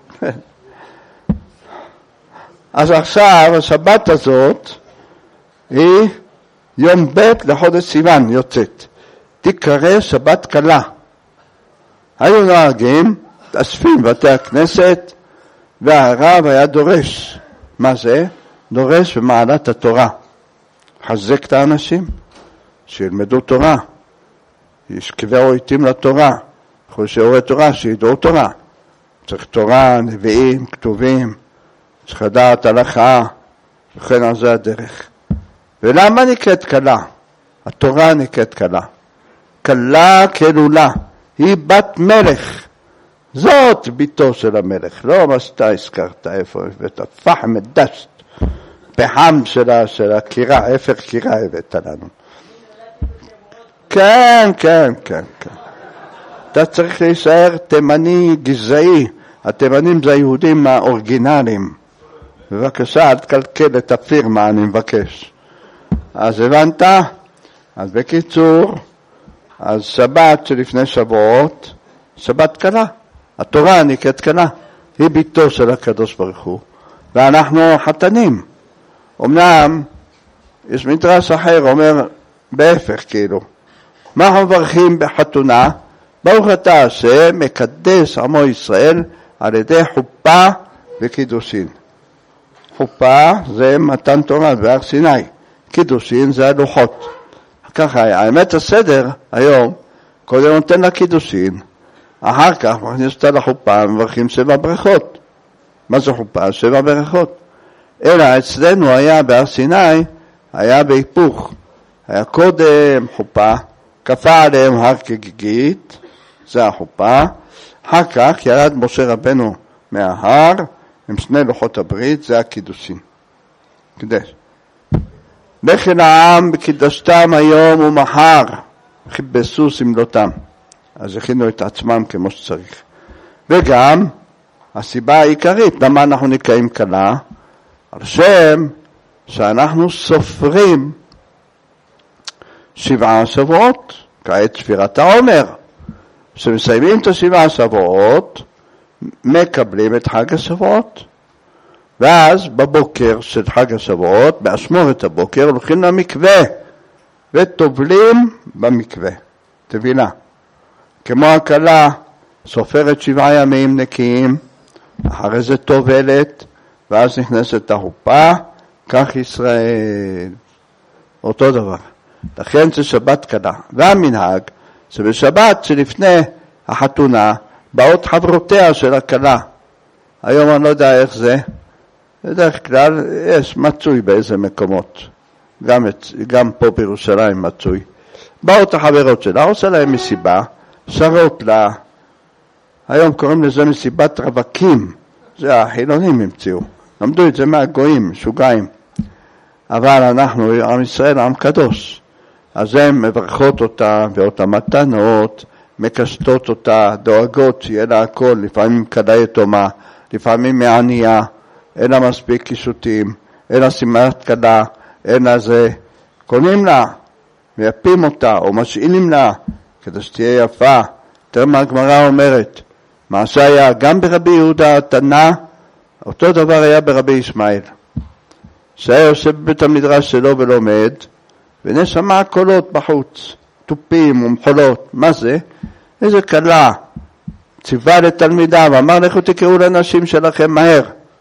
אז עכשיו השבת הזאת היא יום ב' לחודש סיוון יוצאת. תיקרא שבת קלה. היו נוהגים, אספים בתי הכנסת, והרב היה דורש. מה זה? דורש במעלת התורה. חזק את האנשים, שילמדו תורה. ישכבו עיתים לתורה. כל שיעורי תורה, שידעו תורה. צריך תורה, נביאים, כתובים, צריך לדעת הלכה, וכן על זה הדרך. ולמה נקראת קלה? התורה נקראת קלה. קלה כלולה. היא בת מלך. זאת ביתו של המלך. לא מה שאתה הזכרת, איפה הבאת? פחם דשט. פחם של הקירה, הפך קירה הבאת לנו. כן, כן, כן, כן. אתה צריך להישאר תימני גזעי. התימנים זה היהודים האורגינליים. בבקשה, אל תקלקל את הפירמה, אני מבקש. אז הבנת? אז בקיצור, אז שבת שלפני שבועות, שבת קלה. התורה נקראת קלה. היא ביתו של הקדוש ברוך הוא. ואנחנו חתנים. אמנם, יש מדרש אחר, אומר בהפך כאילו. מה אנחנו מברכים בחתונה? ברוך אתה השם מקדש עמו ישראל על ידי חופה וקידושין. חופה זה מתן תורה בהר סיני. קידושין זה הלוחות. ככה, האמת הסדר היום, קודם נותן לה קידושין, אחר כך מכניס אותה לחופה, מברכים שבע ברכות. מה זה חופה? שבע ברכות. אלא אצלנו היה בהר סיני, היה בהיפוך. היה קודם חופה, כפה עליהם הר כגיגית, זה החופה. אחר כך ירד משה רבנו מההר, עם שני לוחות הברית, זה הקידושין. קדש. לכן העם בקידשתם היום ומחר, חיבסו סמלותם. אז הכינו את עצמם כמו שצריך. וגם, הסיבה העיקרית, למה אנחנו נקיים קלה, על שם שאנחנו סופרים שבעה שבועות, כעת ספירת העומר. כשמסיימים את השבעה שבועות, מקבלים את חג השבועות. ואז בבוקר של חג השבועות, באשמורת הבוקר, הולכים למקווה, וטובלים במקווה, טבילה. כמו הקלה, סופרת שבעה ימים נקיים, אחרי זה טובלת, ואז נכנסת החופה, כך ישראל. אותו דבר. לכן זה שבת קלה. והמנהג, זה בשבת שלפני החתונה, באות חברותיה של הקלה. היום אני לא יודע איך זה, בדרך כלל יש מצוי באיזה מקומות, גם, גם פה בירושלים מצוי. באות החברות שלה, עושה להם מסיבה, שרות לה, היום קוראים לזה מסיבת רווקים, זה החילונים המציאו, למדו את זה מהגויים, משוגעים. אבל אנחנו, עם ישראל, עם קדוש, אז הם מברכות אותה ואותה מתנות, מקשטות אותה, דואגות שיהיה לה הכל, לפעמים כלה יתומה, לפעמים מענייה, אין לה מספיק קישוטים, אין לה שמלת כלה, אין לה זה, קונים לה, מייפים אותה או משאילים לה, כדי שתהיה יפה. תראה מה הגמרא אומרת, מה שהיה גם ברבי יהודה התנא, אותו דבר היה ברבי ישמעאל. שהיה יושב בבית המדרש שלו ולומד, ונשמע קולות בחוץ, טופים ומחולות. מה זה? איזה כלה. ציווה לתלמידיו, אמר לכו תקראו לאנשים שלכם מהר.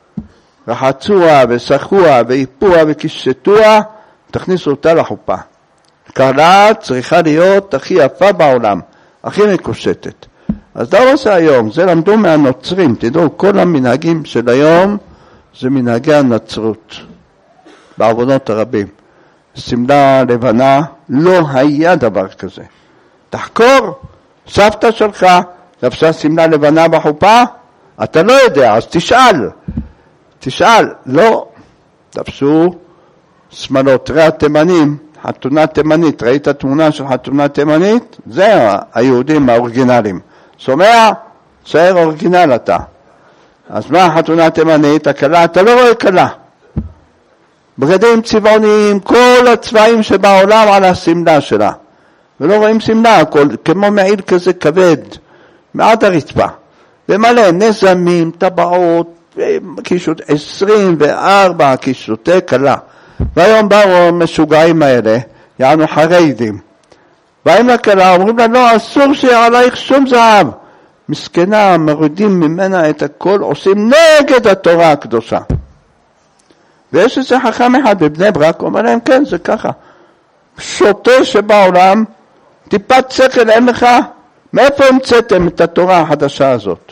רחצוה ושחוה ואיפוה וקישטוה, תכניסו אותה לחופה. כלה צריכה להיות הכי יפה בעולם, הכי מקושטת. אז לא עושה היום, זה למדו מהנוצרים, תדעו, כל המנהגים של היום זה מנהגי הנצרות, בעוונות הרבים. סמלה לבנה, לא היה דבר כזה. תחקור, סבתא שלך, לבשה סמלה לבנה בחופה, אתה לא יודע, אז תשאל. תשאל, לא, לבשו שמלות. תראה התימנים, חתונה תימנית, ראית תמונה של חתונה תימנית? זה היהודים האורגינליים. שומע? שער אורגינל אתה. אז מה החתונה תימנית? הכלה, אתה לא רואה כלה. בגדים צבעוניים, כל הצבעים שבעולם על הסמלה שלה. ולא רואים סמלה, הכל, כמו מעיל כזה כבד, מעד הרצפה. ומלא נזמים, טבעות, קישוט, עשרים וארבע קישוטי כלה. והיום באו משוגעים האלה, יענו חרדים. באים לכלה, אומרים לה, לא, אסור שיהיה עלייך שום זהב. מסכנה, מורידים ממנה את הכל, עושים נגד התורה הקדושה. ויש איזה חכם אחד בבני ברק, אומר להם, כן, זה ככה. שוטה שבעולם, טיפת שכל אין לך, מאיפה המצאתם את התורה החדשה הזאת?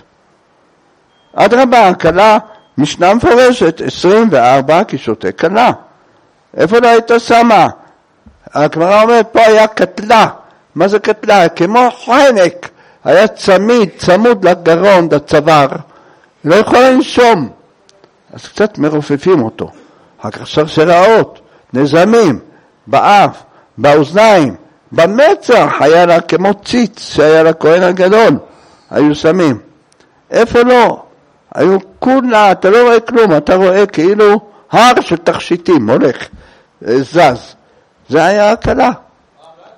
אדרבה, הכלה, משנה מפורשת, עשרים וארבע קישוטי כלה. איפה לא היית שמה? הגמרא אומרת, פה היה קטלה. מה זה קטלה? כמו חנק. היה צמיד, צמוד לגרון, לצוואר. לא יכול לנשום. אז קצת מרופפים אותו. אחר כך שרשראות, נזמים, באף, באוזניים, במצח, היה לה כמו ציץ, שהיה לה כהן הגדול. היו שמים. איפה לא? היו כולה, אתה לא רואה כלום, אתה רואה כאילו הר של תכשיטים, הולך, זז. זה היה הקלה.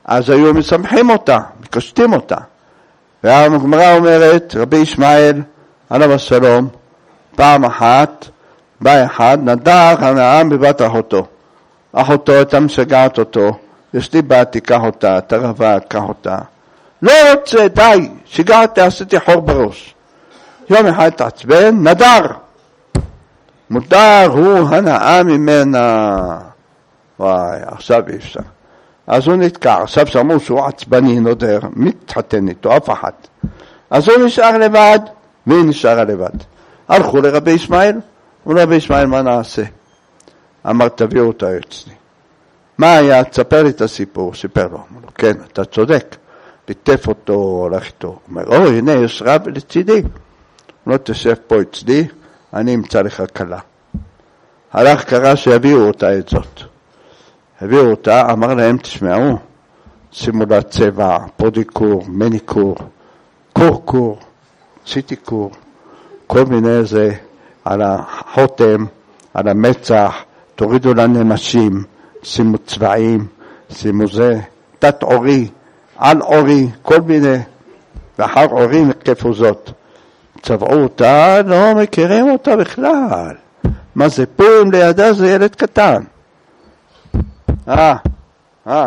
אז היו מסמכים אותה, מקשטים אותה. והגמרא אומרת, רבי ישמעאל, עליו השלום, פעם אחת, בא אחד, נדר הנעם בבת אחותו. אחותו הייתה משגעת אותו, יש לי בת, תיקח אותה, אתה רווק, קח אותה. לא רוצה, די, שיגעתי, עשיתי חור בראש. יום אחד תעצבן, נדר. מותר הוא הנאה ממנה. וואי, עכשיו אי אפשר. אז הוא נתקע, עכשיו שמעו שהוא עצבני, נודר, מתחתן איתו, אף אחד. אז הוא נשאר לבד, והיא נשארה לבד. הלכו לרבי ישמעאל, ולרבי ישמעאל מה נעשה? אמר, תביאו אותה אצלי. מה היה? תספר לי את הסיפור. סיפר לו. אמר לו, כן, אתה צודק. ליטף אותו, הולך איתו. הוא אומר, או, הנה, יש רב לצידי. לא תשב פה אצלי, אני אמצא לך קלה. הלך קרא שיביאו אותה את זאת. הביאו אותה, אמר להם, תשמעו, שימו לה צבע, פודיקור, מניקור, קורקור, ציטיקור, כל מיני זה, על החותם, על המצח, תורידו לנמשים, שימו צבעים, שימו זה, תת עורי, על עורי, כל מיני, ואחר עורי נקפו זאת. צבעו אותה, לא מכירים אותה בכלל. מה זה פורים לידה? זה ילד קטן. אה, אה,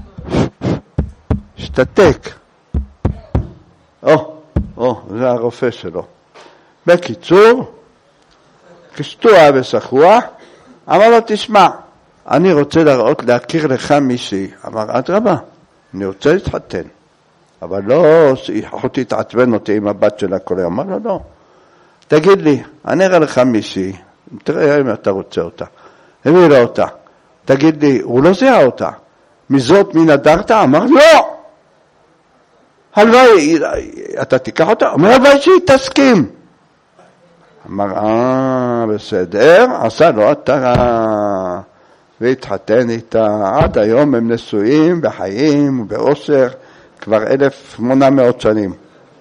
שתתק. או, או, זה הרופא שלו. בקיצור, כשטוע ושחוע, אמר לו, תשמע, אני רוצה לראות, להכיר לך מישהי. אמר, אדרבה, אני רוצה להתחתן. אבל לא, אחותי תעצבן אותי עם הבת שלה כל היום. אמר לו, לא. תגיד לי, אני אראה לך מישהי, תראה אם אתה רוצה אותה. הביא לו אותה. תגיד לי, הוא לא זיהה אותה. מזאת מי נדרת? אמר, לא! הלוואי, אתה תיקח אותה? אמר, הלוואי שהיא תסכים. אמר, אה, בסדר, עשה לו עטרה, והתחתן איתה. עד היום הם נשואים בחיים ובאושר, כבר אלף שמונה מאות שנים.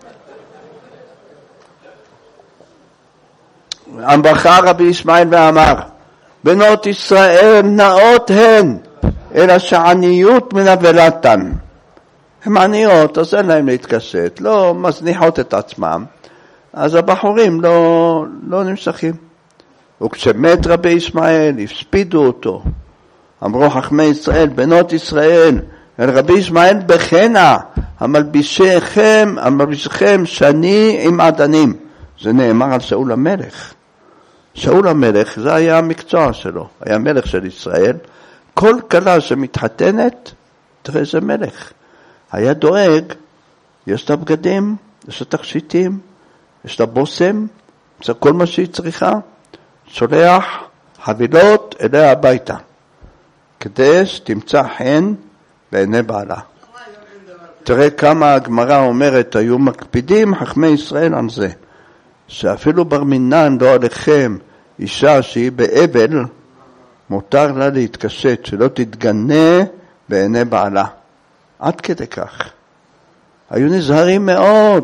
ברכה רבי ישמעאל ואמר, בנות ישראל נאות הן, אלא שעניות מנבלתן. הן עניות, אז אין להם להתקשט, לא מזניחות את עצמם, אז הבחורים לא, לא נמשכים. וכשמת רבי ישמעאל, הפספידו אותו. אמרו חכמי ישראל, בנות ישראל, אל רבי ישמעאל בחנה, המלבישכם, המלבישכם שני עם עדנים. זה נאמר על שאול המלך. שאול המלך, זה היה המקצוע שלו, היה מלך של ישראל. כל כלה שמתחתנת, תראה איזה מלך. היה דואג, יש לה בגדים, יש לה תכשיטים, יש לה בוסם, זה כל מה שהיא צריכה. שולח חבילות אליה הביתה, כדי שתמצא חן בעיני בעלה. תראה כמה הגמרא אומרת, היו מקפידים חכמי ישראל על זה, שאפילו בר מינן לא עליכם, אישה שהיא באבל, מותר לה להתקשט, שלא תתגנה בעיני בעלה. עד כדי כך. היו נזהרים מאוד,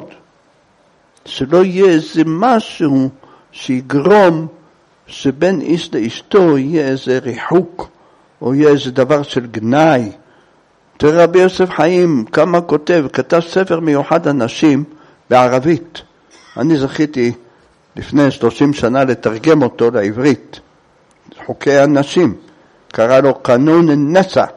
שלא יהיה איזה משהו שיגרום שבין איש לאשתו יהיה איזה ריחוק, או יהיה איזה דבר של גנאי. תראה רבי יוסף חיים, כמה כותב, כתב ספר מיוחד אנשים בערבית. אני זכיתי לפני שלושים שנה לתרגם אותו לעברית. חוקי הנשים, קרא לו קנון נסע.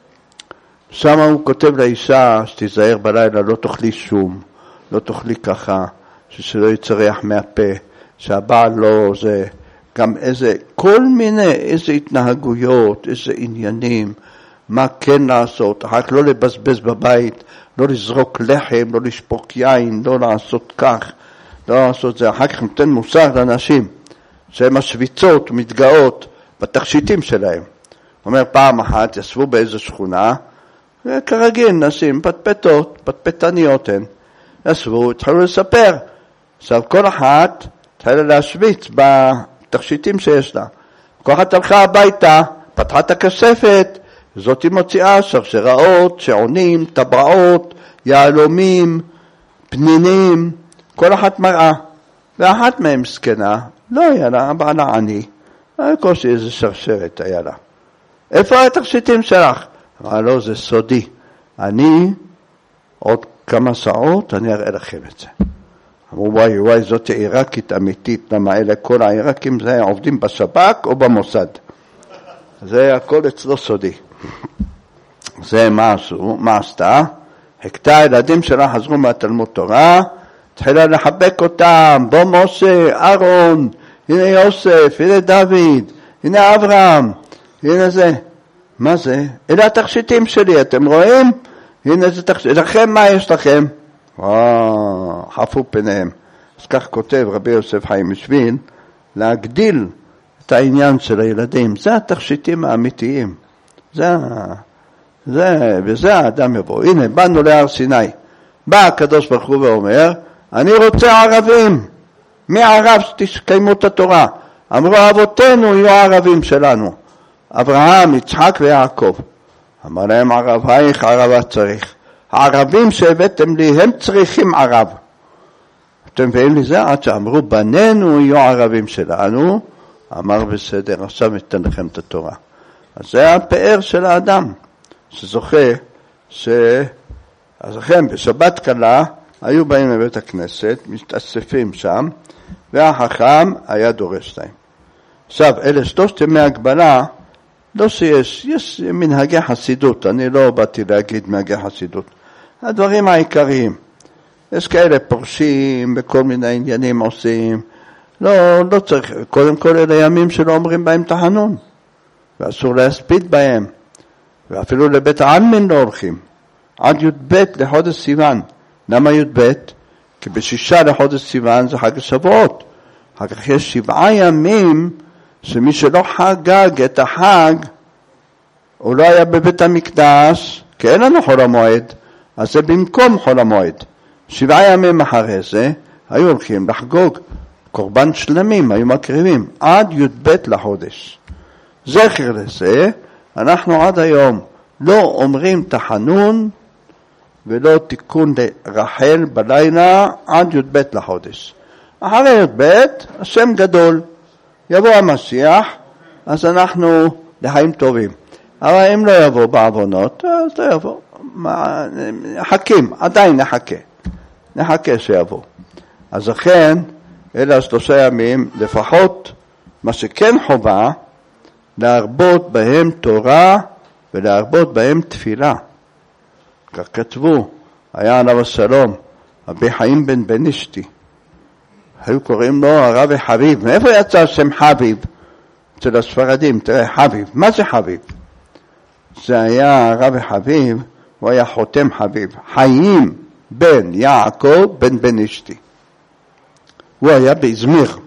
שם הוא כותב לאישה שתיזהר בלילה, לא תאכלי שום, לא תאכלי ככה, שלא יצריח מהפה, שהבעל לא זה, גם איזה, כל מיני, איזה התנהגויות, איזה עניינים, מה כן לעשות, רק לא לבזבז בבית, לא לזרוק לחם, לא לשפוק יין, לא לעשות כך, לא לעשות זה, אחר כך נותן מוסר לאנשים, שהן משוויצות, מתגאות בתכשיטים שלהם. הוא אומר, פעם אחת ישבו באיזו שכונה, וכרגיל נשים פטפטות, פטפטניות הן, ישבו, התחילו לספר, עכשיו כל אחת התחילה להשוויץ בתכשיטים שיש לה. כל אחת הלכה הביתה, פתחה את הכספת, זאת היא מוציאה שרשראות, שעונים, טבעות, יעלומים, פנינים, כל אחת מראה. ואחת מהם סקנה, לא היה לה, בעלה עני, קושי איזה שרשרת היה לה. איפה התכשיטים שלך? אמרה לו, זה סודי, אני עוד כמה שעות אני אראה לכם את זה. אמרו, וואי וואי, זאת עיראקית אמיתית, למה אלה כל העיראקים זה עובדים בשב"כ או במוסד. זה הכל אצלו סודי. זה מה עשו, מה עשתה? הכתה הילדים שלה, חזרו מהתלמוד תורה, התחילה לחבק אותם, בוא משה, אהרון, הנה יוסף, הנה דוד, הנה אברהם, הנה זה. מה זה? אלה התכשיטים שלי, אתם רואים? הנה זה תכשיט, לכם מה יש לכם? וואו, חפו פניהם. אז כך כותב רבי יוסף חיים בשביל להגדיל את העניין של הילדים. זה התכשיטים האמיתיים. זה, זה, וזה האדם יבוא. הנה, באנו להר סיני. בא הקדוש ברוך הוא ואומר, אני רוצה ערבים. מי ערב שתקיימו את התורה? אמרו, אבותינו יהיו הערבים שלנו. אברהם, יצחק ויעקב. אמר להם ערב, איך ערבה צריך? הערבים שהבאתם לי, הם צריכים ערב. אתם מביאים לי זה? עד שאמרו, בנינו יהיו ערבים שלנו. אמר בסדר, עכשיו ניתן לכם את התורה. אז זה הפאר של האדם, שזוכה, ש... אז לכם, בשבת קלה, היו באים לבית הכנסת, מתאספים שם, והחכם היה דורש להם. עכשיו, אלה שלושת ימי הגבלה, לא שיש, יש מנהגי חסידות, אני לא באתי להגיד מנהגי חסידות. הדברים העיקריים, יש כאלה פורשים, בכל מיני עניינים עושים, לא, לא צריך, קודם כל אלה ימים שלא אומרים בהם תחנון, ואסור להספיד בהם, ואפילו לבית העלמין לא הולכים, עד י"ב לחודש סיוון. למה י"ב? כי בשישה לחודש סיוון זה חג השבועות, אחר כך יש שבעה ימים, שמי שלא חגג את החג, הוא לא היה בבית המקדש, כי אין לנו חול המועד, אז זה במקום חול המועד. שבעה ימים אחרי זה, היו הולכים לחגוג קורבן שלמים, היו מקריבים, עד י"ב לחודש. זכר לזה, אנחנו עד היום לא אומרים תחנון, ולא תיקון לרחל בלילה, עד י"ב לחודש. אחרי י"ב, השם גדול, יבוא המשיח, אז אנחנו לחיים טובים. אבל אם לא יבוא בעוונות, אז לא יבוא. נחכים, עדיין נחכה. נחכה שיבוא. אז לכן, אלה השלושה ימים, לפחות מה שכן חובה, להרבות בהם תורה ולהרבות בהם תפילה. כך כתבו, היה עליו השלום, רבי חיים בן בנישתי. היו קוראים לו הרבי חביב. מאיפה יצא השם חביב? אצל הספרדים, תראה, חביב. מה זה חביב? זה היה הרבי חביב, הוא היה חותם חביב. חיים בן יעקב בן בנישתי. הוא היה באזמיר.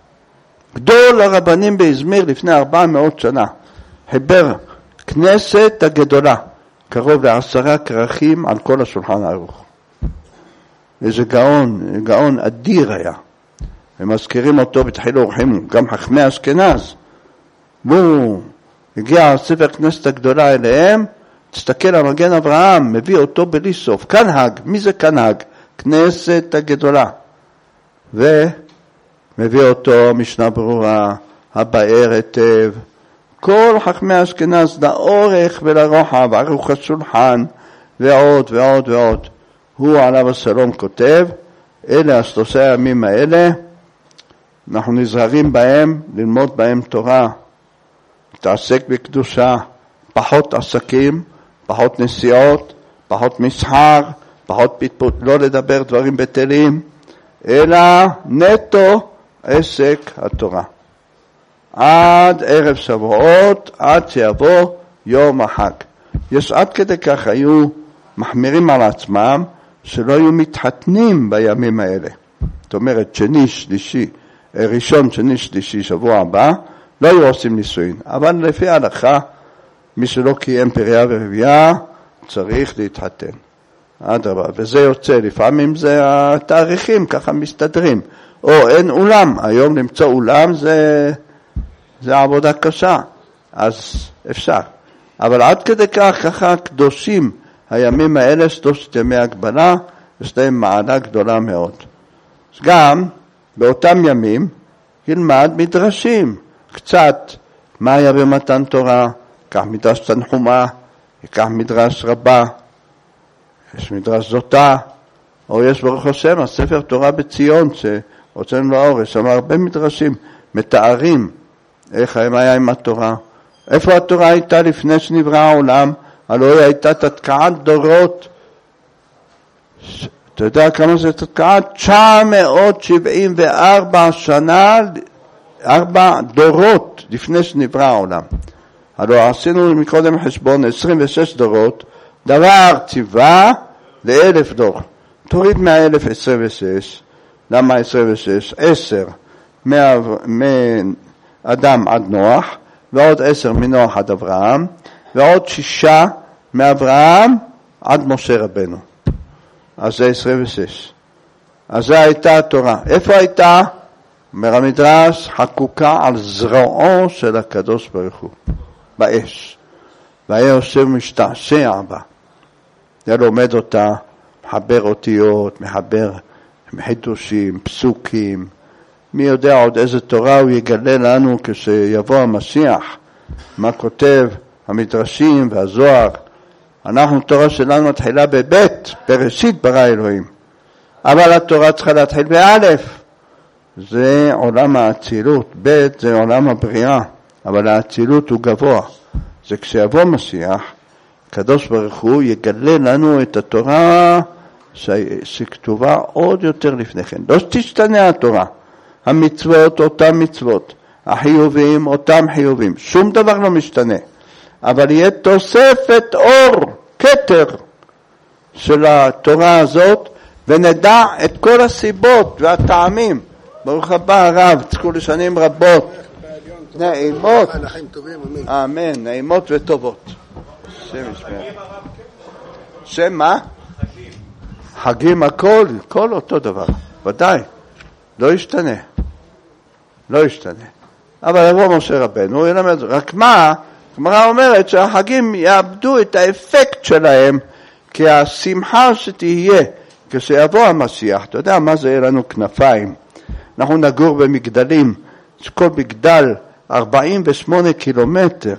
גדול הרבנים באזמיר לפני ארבע מאות שנה. חיבר כנסת הגדולה. קרוב לעשרה כרכים על כל השולחן הערוך. איזה גאון, גאון אדיר היה. הם מזכירים אותו בתחילו אורחים, גם חכמי אשכנז. והוא הגיע ספר כנסת הגדולה אליהם, תסתכל על מגן אברהם, מביא אותו בלי סוף. כנהג, מי זה כנהג? כנסת הגדולה. ומביא אותו משנה ברורה, הבאר היטב. כל חכמי אשכנז לאורך ולרוחב, ערוך השולחן, ועוד ועוד ועוד. הוא עליו השלום כותב, אלה השלושה ימים האלה, אנחנו נזהרים בהם, ללמוד בהם תורה, תעסק בקדושה, פחות עסקים, פחות נסיעות, פחות מסחר, פחות פטפוט, לא לדבר דברים בטלים, אלא נטו עסק התורה. עד ערב שבועות, עד שיבוא יום החג. יש עד כדי כך היו מחמירים על עצמם, שלא היו מתחתנים בימים האלה. זאת אומרת, שני, שלישי, ראשון, שני, שלישי, שבוע הבא, לא היו עושים נישואין. אבל לפי ההלכה, מי שלא קיים פריה ורבייה, צריך להתחתן. אדרבה, וזה יוצא, לפעמים זה התאריכים, ככה מסתדרים. או אין אולם, היום למצוא אולם זה, זה עבודה קשה, אז אפשר. אבל עד כדי כך, ככה קדושים הימים האלה, שלושת ימי הגבלה, יש להם מעלה גדולה מאוד. אז גם באותם ימים ילמד מדרשים, קצת מה היה במתן תורה, כך מדרש תנחומה, כך מדרש רבה, יש מדרש זוטה, או יש ברוך השם, הספר תורה בציון, שהוצאנו לאור, יש שם הרבה מדרשים, מתארים איך הם היה עם התורה. איפה התורה הייתה לפני שנברא העולם? הלוא היא הייתה תתקעת דורות. אתה יודע כמה זה תתקעת? תשע מאות שבעים וארבע שנה, ארבע דורות לפני שנברא העולם. הלוא עשינו מקודם חשבון עשרים ושש דורות, דבר ציווה לאלף דור. תוריד מהאלף עשרים ושש, למה עשרים ושש? עשר מאדם עד נוח, ועוד עשר מנוח עד אברהם, ועוד שישה מאברהם עד משה רבנו. אז זה עשרים ושש. אז זה הייתה התורה. איפה הייתה? אומר המדרש, חקוקה על זרועו של הקדוש ברוך הוא, באש. והיה יושב משתעשע בה. זה לומד אותה, מחבר אותיות, מחבר חידושים, פסוקים. מי יודע עוד איזה תורה הוא יגלה לנו כשיבוא המשיח, מה כותב המדרשים והזוהר. אנחנו, תורה שלנו מתחילה בבית, בראשית ברא אלוהים. אבל התורה צריכה להתחיל באלף. זה עולם האצילות, בית זה עולם הבריאה, אבל האצילות הוא גבוה. זה כשיבוא משיח, הקדוש ברוך הוא יגלה לנו את התורה שכתובה עוד יותר לפני כן. לא תשתנה התורה. המצוות אותם מצוות, החיובים אותם חיובים, שום דבר לא משתנה. אבל יהיה תוספת אור, כתר של התורה הזאת, ונדע את כל הסיבות והטעמים. ברוך הבא הרב, תזכו לשנים רבות, נעימות, אמן, נעימות וטובות. שם ישמע. שם מה? חגים הכל, כל אותו דבר, ודאי, לא ישתנה, לא ישתנה. אבל יבוא משה רבנו, הוא ילמד, רק מה? הגמרא אומרת שהחגים יאבדו את האפקט שלהם, כי השמחה שתהיה כשיבוא המשיח, אתה יודע מה זה? יהיה לנו כנפיים. אנחנו נגור במגדלים, כל מגדל ארבעים ושמונה קילומטר,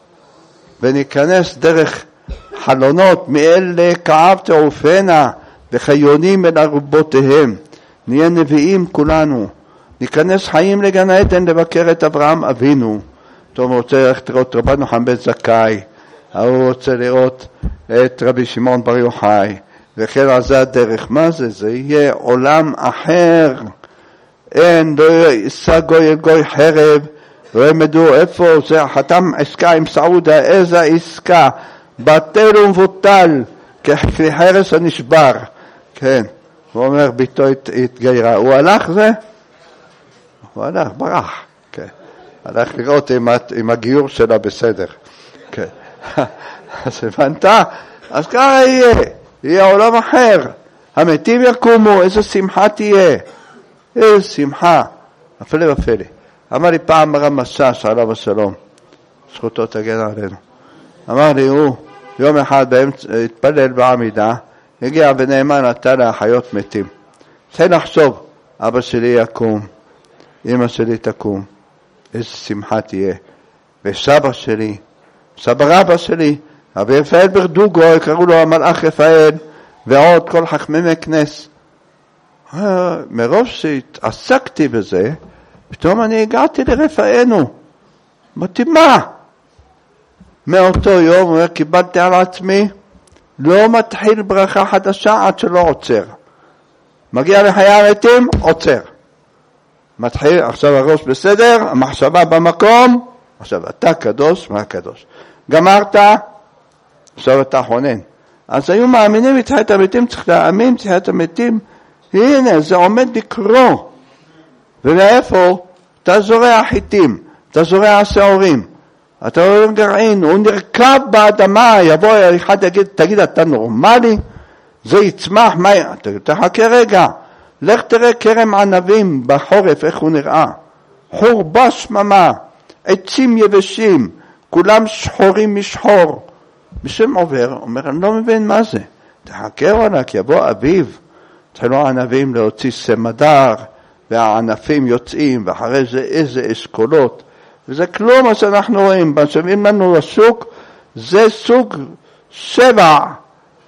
וניכנס דרך חלונות מאלה כאב תעופנה וחיונים אל ארובותיהם. נהיה נביאים כולנו, ניכנס חיים לגן עדן לבקר את אברהם אבינו. טוב, רוצה ללכת לראות רבנו חמבית זכאי, הוא רוצה לראות את רבי שמעון בר יוחאי, וכן על זה הדרך. מה זה? זה יהיה עולם אחר. אין, לא יישא גוי אל גוי חרב, לא ימדו איפה זה, חתם עסקה עם סעודה, איזה עסקה, בטל ומבוטל, כחרס הנשבר. כן, הוא אומר, ביתו התגיירה. הוא הלך זה? הוא הלך, ברח. כן. הלך לראות אם, אם הגיור שלה בסדר. כן. אז הבנת? אז ככה יהיה. יהיה עולם אחר. המתים יקומו, איזה שמחה תהיה. איזה שמחה. אפלה ופלה. אמר לי פעם הרב משאש, עליו השלום. זכותו תגן עלינו. אמר לי, הוא יום אחד באמצע, התפלל בעמידה, הגיע ונאמן נתן לאחיות מתים. צריך לחשוב, אבא שלי יקום, אמא שלי תקום, איזה שמחה תהיה. וסבא שלי, סבא רבא שלי, אבי רפאל ברדוגו, קראו לו המלאך רפאל, ועוד כל חכמי כנס. מרוב שהתעסקתי בזה, פתאום אני הגעתי לרפאנו. אמרתי, מה? מאותו יום, הוא אומר, קיבלתי על עצמי, לא מתחיל ברכה חדשה עד שלא עוצר. מגיע לחיי המתים, עוצר. מתחיל, עכשיו הראש בסדר, המחשבה במקום, עכשיו אתה קדוש, מה קדוש? גמרת, עכשיו אתה חונן. אז היו מאמינים בתחיית המתים, צריך להאמין בתחיית המתים, הנה זה עומד לקרוא. ומאיפה? אתה זורע חיטים, אתה זורע שעורים, אתה רואה גרעין, הוא נרכב באדמה, יבוא אחד יגיד, תגיד אתה נורמלי? זה יצמח, מה? תחכה רגע, לך תראה כרם ענבים בחורף, איך הוא נראה. חורבה שממה, עצים יבשים, כולם שחורים משחור. בשם עובר, אומר, אני לא מבין מה זה. תחכה עונה, כי יבוא אביב, תחילו הענבים להוציא סמדר, והענפים יוצאים, ואחרי זה איזה אשכולות. וזה כלום מה שאנחנו רואים, בשבים לנו השוק, זה סוג שבע,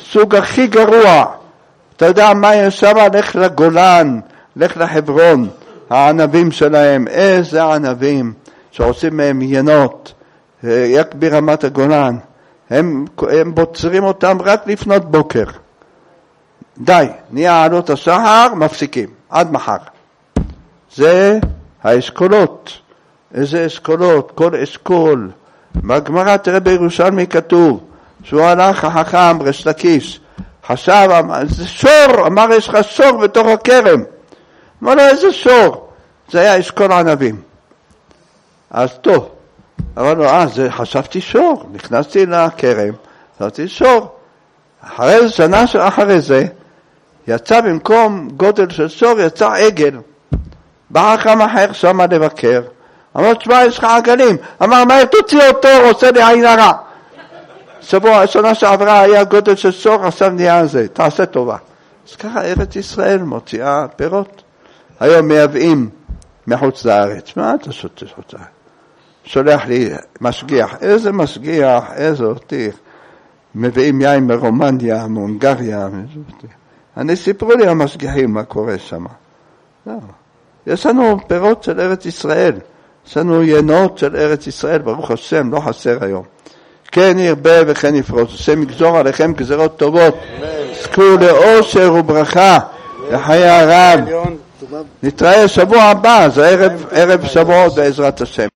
סוג הכי גרוע. אתה יודע מה יש שם? לך לגולן, לך לחברון, הענבים שלהם, איזה ענבים שעושים מהם ינות, רק ברמת הגולן, הם, הם בוצרים אותם רק לפנות בוקר. די, נהיה עלות השחר, מפסיקים, עד מחר. זה האשכולות. איזה אשכולות? כל אשכול. בגמרא תראה בירושלמי כתוב, שהוא הלך החכם ריש לקיש, חשב, זה שור, אמר יש לך שור בתוך הכרם. אמר לו איזה שור? זה היה אשכול ענבים. אז טוב, אמר לו, אה, זה, חשבתי שור, נכנסתי לכרם, חשבתי שור. אחרי שנה אחרי זה, יצא במקום גודל של שור, יצא עגל. בא חכם אחר שמה לבקר, אמר, תשמע, יש לך עגלים. אמר, מה, תוציא אותו, עושה לי עין הרע. שבוע, השנה שעברה היה גודל של שור, עכשיו נהיה זה, תעשה טובה. אז ככה ארץ ישראל מוציאה פירות. היום מייבאים מחוץ לארץ. מה אתה שותה שותה? שולח לי משגיח. איזה משגיח, איזה אותיך. מביאים יין מרומניה, מהונגריה. אני סיפרו לי המשגיחים מה קורה שם. לא. יש לנו פירות של ארץ ישראל. יש לנו ינות של ארץ ישראל, ברוך השם, לא חסר היום. כן ירבה וכן יפרוץ. השם יגזור עליכם גזרות טובות. זכו לאושר וברכה לחיי הרב. נתראה שבוע הבא, זה ערב, ערב שבועות בעזרת השם.